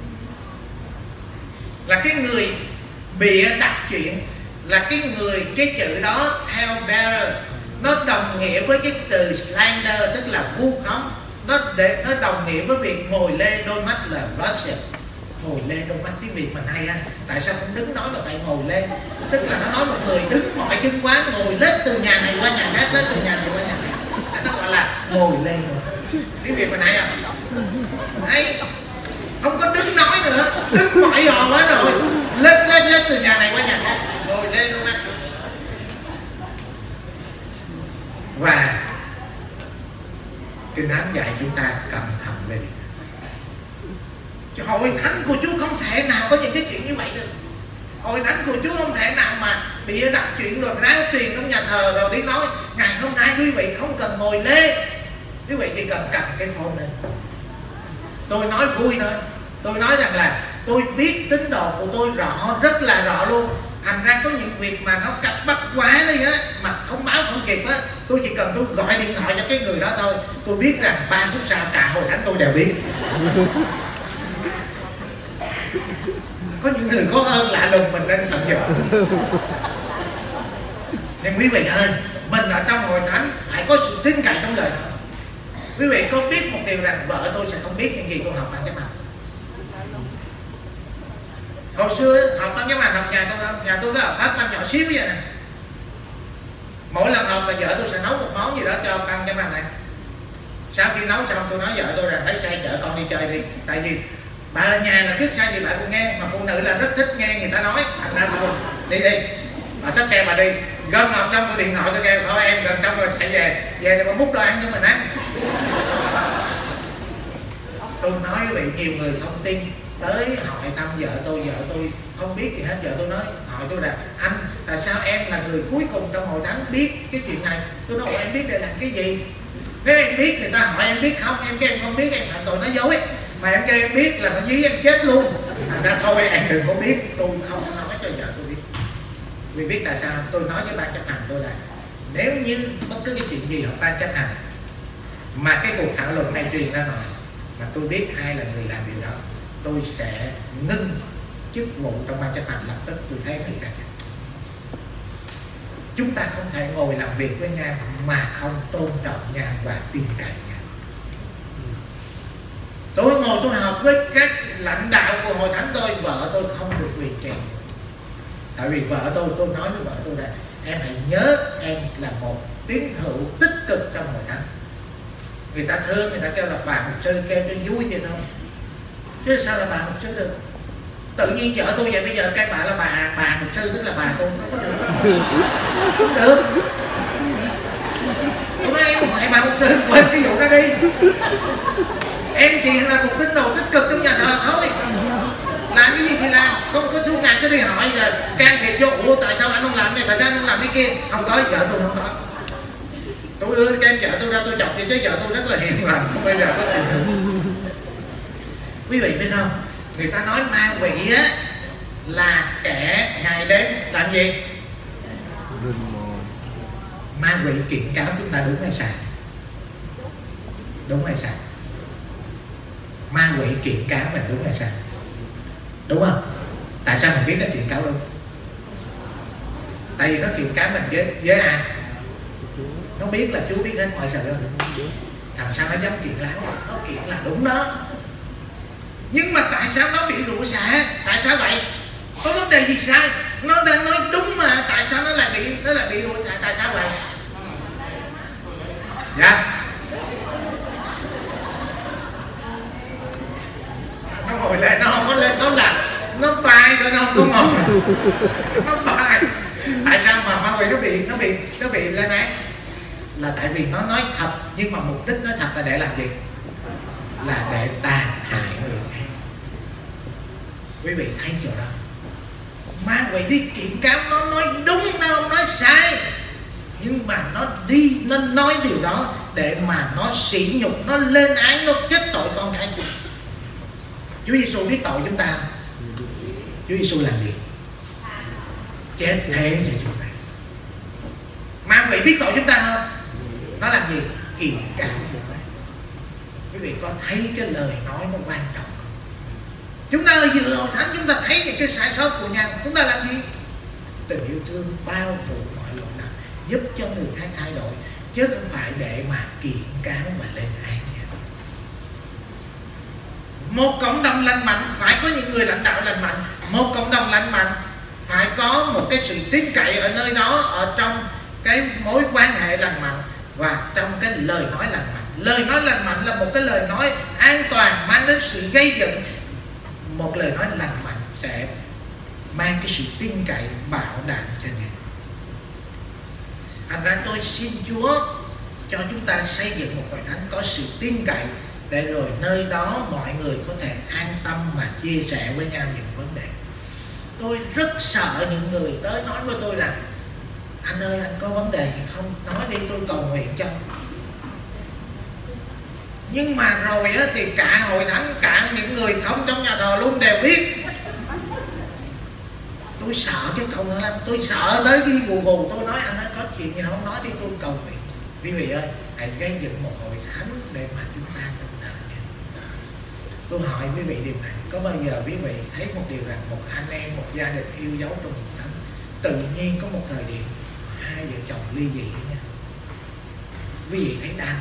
là cái người bịa đặt chuyện, là cái người, cái chữ đó theo bearer, nó đồng nghĩa với cái từ slander, tức là vu khống. Nó để nó đồng nghĩa với việc ngồi lê đôi mắt là worship. Ngồi lê đôi mắt, tiếng Việt mình hay á. Tại sao không đứng nói mà phải ngồi lê? Tức là nó nói một người đứng mỏi chân quá, ngồi lết từ nhà này qua nhà khác, lết từ nhà này qua nhà khác. Nó gọi là ngồi lê. Tiếng Việt mình hay không? Hay. Không có đứng nói nữa, đứng mỏi giò quá rồi, lết lết lết từ nhà này qua nhà khác, ngồi lê đôi mắt. Và Kinh Thánh dạy chúng ta cẩn thận về điều này. Hội thánh của Chúa không thể nào có những cái chuyện như vậy được. Hội thánh của Chúa không thể nào mà bị đặt chuyện rồi ráo truyền trong nhà thờ rồi đi nói ngày hôm nay quý vị không cần ngồi lê, quý vị chỉ cần cầm cái phone lên. Tôi nói vui thôi, tôi nói rằng là tôi biết tín đồ của tôi rõ, rất là rõ luôn. Thành ra có những việc mà nó cấp bách quá đi á, mà thông báo không kịp á, tôi chỉ cần tôi gọi điện thoại cho cái người đó thôi, tôi biết rằng ba phút sau cả hội thánh tôi đều biết. Có những người có ơn lạ lùng mình nên tận dụng. Nhưng quý vị ơi, mình ở trong hội thánh phải có sự tin cậy trong lời nói. Quý vị có biết một điều rằng vợ tôi sẽ không biết những gì tôi học ban chấp hành. Hồi xưa học ban chấp hành học nhà tôi không? Nhà tôi có học phát ban nhỏ xíu vậy nè. Mỗi lần học là vợ tôi sẽ nấu một món gì đó cho ban chấp hành này. Sau khi nấu xong tôi nói vợ tôi rằng lấy xe chở con đi chơi đi. Tại vì bà ở nhà là cứ sai gì bà cũng nghe, mà phụ nữ là rất thích nghe người ta nói. Thành ra thôi đi đi, bà xách xe bà đi. Gom học xong tôi điện thoại tôi kêu thôi em gần xong rồi chạy về, về để bà múc đồ ăn cho mình ăn. Tôi nói với vị nhiều người không tin, tới hỏi thăm vợ tôi, vợ tôi không biết gì hết. Vợ tôi nói hỏi tôi là anh tại sao em là người cuối cùng trong hội thánh biết cái chuyện này. Tôi nói em biết để làm cái gì? Nếu em biết người ta hỏi em biết không, em kêu em không biết em phạm tội nói dối, mà em kêu em biết là nó dí em chết luôn. Thành ra thôi em đừng có biết, tôi không nói cho vợ tôi biết. Vì biết tại sao? Tôi nói với ban chấp hành tôi là nếu như bất cứ cái chuyện gì ở ban chấp hành mà cái cuộc thảo luận này truyền ra ngoài mà tôi biết ai là người làm điều đó, tôi sẽ ngưng chức vụ trong ban chấp hành lập tức. Tôi thấy người ta chúng ta không thể ngồi làm việc với nhau mà không tôn trọng nhau và tin cậy nhau. Tôi ngồi tôi học với các lãnh đạo của hội thánh tôi, vợ tôi không được quyền kèm. Tại vì vợ tôi, tôi nói với vợ tôi là em hãy nhớ em là một tín hữu tích cực trong hội thánh. Người ta thương, người ta kêu là bà mục sư, kêu cho vui vậy thôi, chứ sao là bà mục sư được? Tự nhiên vợ tôi vậy bây giờ cái bà là bà bà mục sư, tức là bà tôi không có được. Không được. Tôi nói em không phải bà mục sư, quên cái vụ đó đi. Em chỉ là một tín đồ tích cực trong nhà thờ thôi, làm cái gì thì làm, không có suốt ngày cứ đi hỏi giờ can thiệp vô ủa tại sao anh không làm này, tại sao anh không làm cái kia. Không có, vợ tôi không có. Tôi ưa cái em vợ tôi ra tôi chọc đi, chứ vợ tôi rất là hiền lành, không bao giờ có chuyện được. Quý vị biết không, người ta nói ma quỷ á là kẻ ngày đêm làm gì? Ma quỷ kiện cáo chúng ta đúng hay sai? Đúng hay sai? Ma quỷ kiện cáo mình đúng hay sai? Đúng không? Tại sao mình biết nó kiện cáo đúng? Tại vì nó kiện cáo mình với, với ai? Nó biết là Chúa biết hết mọi sự không? Làm sao nó dám kiện cáo? Nó kiện là đúng đó. Nhưng mà tại sao nó bị rủa xả? Tại sao vậy? Có vấn đề gì sai? Nó đang nói đúng mà tại sao nó lại bị nó lại bị rủa xả? Tại sao vậy? Dạ. Nó ngồi lên, nó không có lên, nó là nó bay thôi, nó không có ngồi. Nó bay. Tại sao mà ma quỷ nó bị nó bị nó bị lên án? Là tại vì nó nói thật, nhưng mà mục đích nói thật là để làm gì? Là để tàn hại người khác. Quý vị thấy chỗ đó, ma quỷ đi kiện cáo, nó nói đúng, nó không nói sai, nhưng mà nó đi nó nói điều đó để mà nó sỉ nhục, nó lên án, nó kết tội con cái Chúa. Chúa Giêsu biết tội chúng ta không? Chúa Giêsu làm gì? Chết thế cho chúng ta. Ma quỷ biết tội chúng ta không? Nó làm gì? Kiện cáo chúng ta. Quý vị có thấy cái lời nói nó quan trọng không? Chúng ta ở giữa hội thánh chúng ta thấy những cái sai sót của nhau, chúng ta làm gì? Tình yêu thương bao phủ mọi lỗi lầm, giúp cho người khác thay đổi, chứ không phải để mà kiện cáo mà lên án. Một cộng đồng lành mạnh phải có những người lãnh đạo lành mạnh. Một cộng đồng lành mạnh phải có một cái sự tin cậy ở nơi đó, ở trong cái mối quan hệ lành mạnh và trong cái lời nói lành mạnh. Lời nói lành mạnh là một cái lời nói an toàn, mang đến sự gây dựng. Một lời nói lành mạnh sẽ mang cái sự tin cậy, bảo đảm cho nhau. Thành ra tôi xin Chúa cho chúng ta xây dựng một hội thánh có sự tin cậy, để rồi nơi đó mọi người có thể an tâm mà chia sẻ với nhau những vấn đề. Tôi rất sợ những người tới nói với tôi rằng anh ơi, anh có vấn đề gì không, nói đi tôi cầu nguyện cho. Nhưng mà rồi á, thì cả hội thánh, cả những người không trong nhà thờ luôn đều biết. Tôi sợ cái câu đó lắm. Tôi sợ tới đi gù gù tôi nói anh ơi có chuyện gì không, nói đi tôi cầu nguyện. Quý vị ơi, hãy gây dựng một hội thánh để mà chúng ta nâng đỡ nhau. Tôi hỏi quý vị điều này, có bao giờ quý vị thấy một điều rằng một anh em, một gia đình yêu dấu trong hội thánh, tự nhiên có một thời điểm hai vợ chồng ly dị nha? Quý vị thấy đau.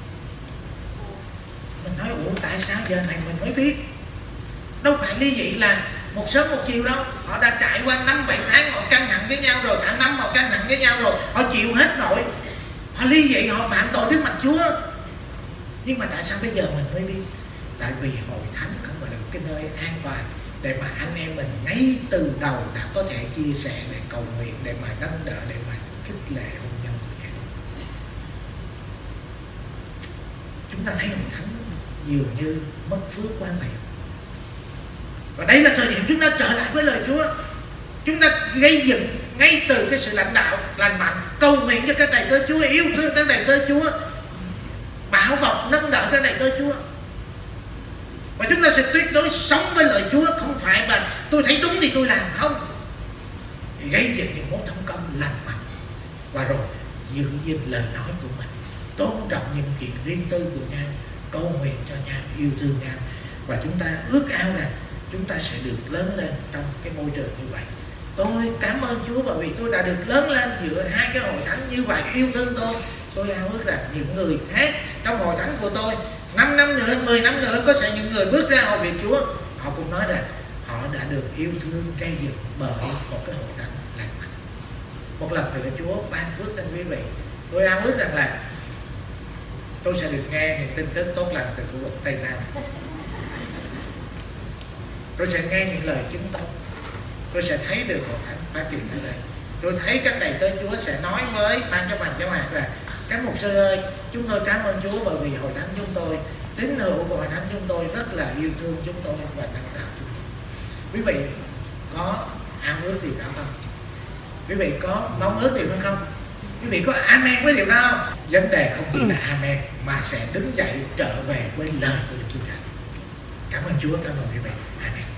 Mình nói ủa tại sao giờ này mình mới biết? Đâu phải ly dị là một sớm một chiều đâu. Họ đã trải qua năm bảy tháng họ căng thẳng với nhau rồi, cả năm họ căng thẳng với nhau rồi, họ chịu hết nổi, họ ly dị, họ phạm tội trước mặt Chúa. Nhưng mà tại sao bây giờ mình mới biết? Tại vì hội thánh không phải là một cái nơi an toàn để mà anh em mình ngay từ đầu đã có thể chia sẻ, để cầu nguyện, để mà nâng đỡ, để mà khích lệ hôn nhân của nhau. Chúng ta thấy hội thánh dường như mất phước quá mẹ. Và đây là thời điểm chúng ta trở lại với lời Chúa. Chúng ta gây dựng ngay từ cái sự lãnh đạo lành mạnh, cầu nguyện cho các đầy tớ Chúa, yêu thương các đầy tớ Chúa, bảo bọc nâng đỡ các đầy tớ Chúa. Và chúng ta sẽ tuyệt đối sống với lời Chúa, không phải mà tôi thấy đúng thì tôi làm, không. Thì gây dựng những mối thông công lành mạnh, và rồi giữ gìn lời nói của mình, tôn trọng những chuyện riêng tư của nhau, cầu nguyện cho nhau, yêu thương nhau. Và chúng ta ước ao rằng chúng ta sẽ được lớn lên trong cái môi trường như vậy. Tôi cảm ơn Chúa bởi vì tôi đã được lớn lên giữa hai cái hội thánh như vậy, yêu thương tôi. Tôi ao ước rằng những người khác trong hội thánh của tôi năm năm nữa, mười năm nữa, có sẽ những người bước ra hội viện Chúa, họ cũng nói rằng họ đã được yêu thương gây dựng bởi một cái hội thánh lành mạnh. Một lần nữa Chúa ban phước trên quý vị. Tôi ao ước rằng là tôi sẽ được nghe những tin tức tốt lành từ khu vực Tây Nam. Tôi sẽ nghe những lời chứng tông. Tôi sẽ thấy được hội thánh phát triển ở đây. Tôi thấy các đầy tớ Chúa sẽ nói với ban chấp hành giáo hạt là các mục sư ơi, chúng tôi cảm ơn Chúa bởi vì hội thánh chúng tôi, tín hữu của hội thánh chúng tôi rất là yêu thương chúng tôi và nâng đỡ chúng tôi. Quý vị có ao ước điều đó không? Quý vị có mong ước điều đó không? Quý vị có amen với điều đó không? Vấn đề không chỉ là amen mà sẽ đứng dậy trở về với lời của Đức Chúa Trời. Cảm ơn Chúa, cảm ơn quý vị. Amen.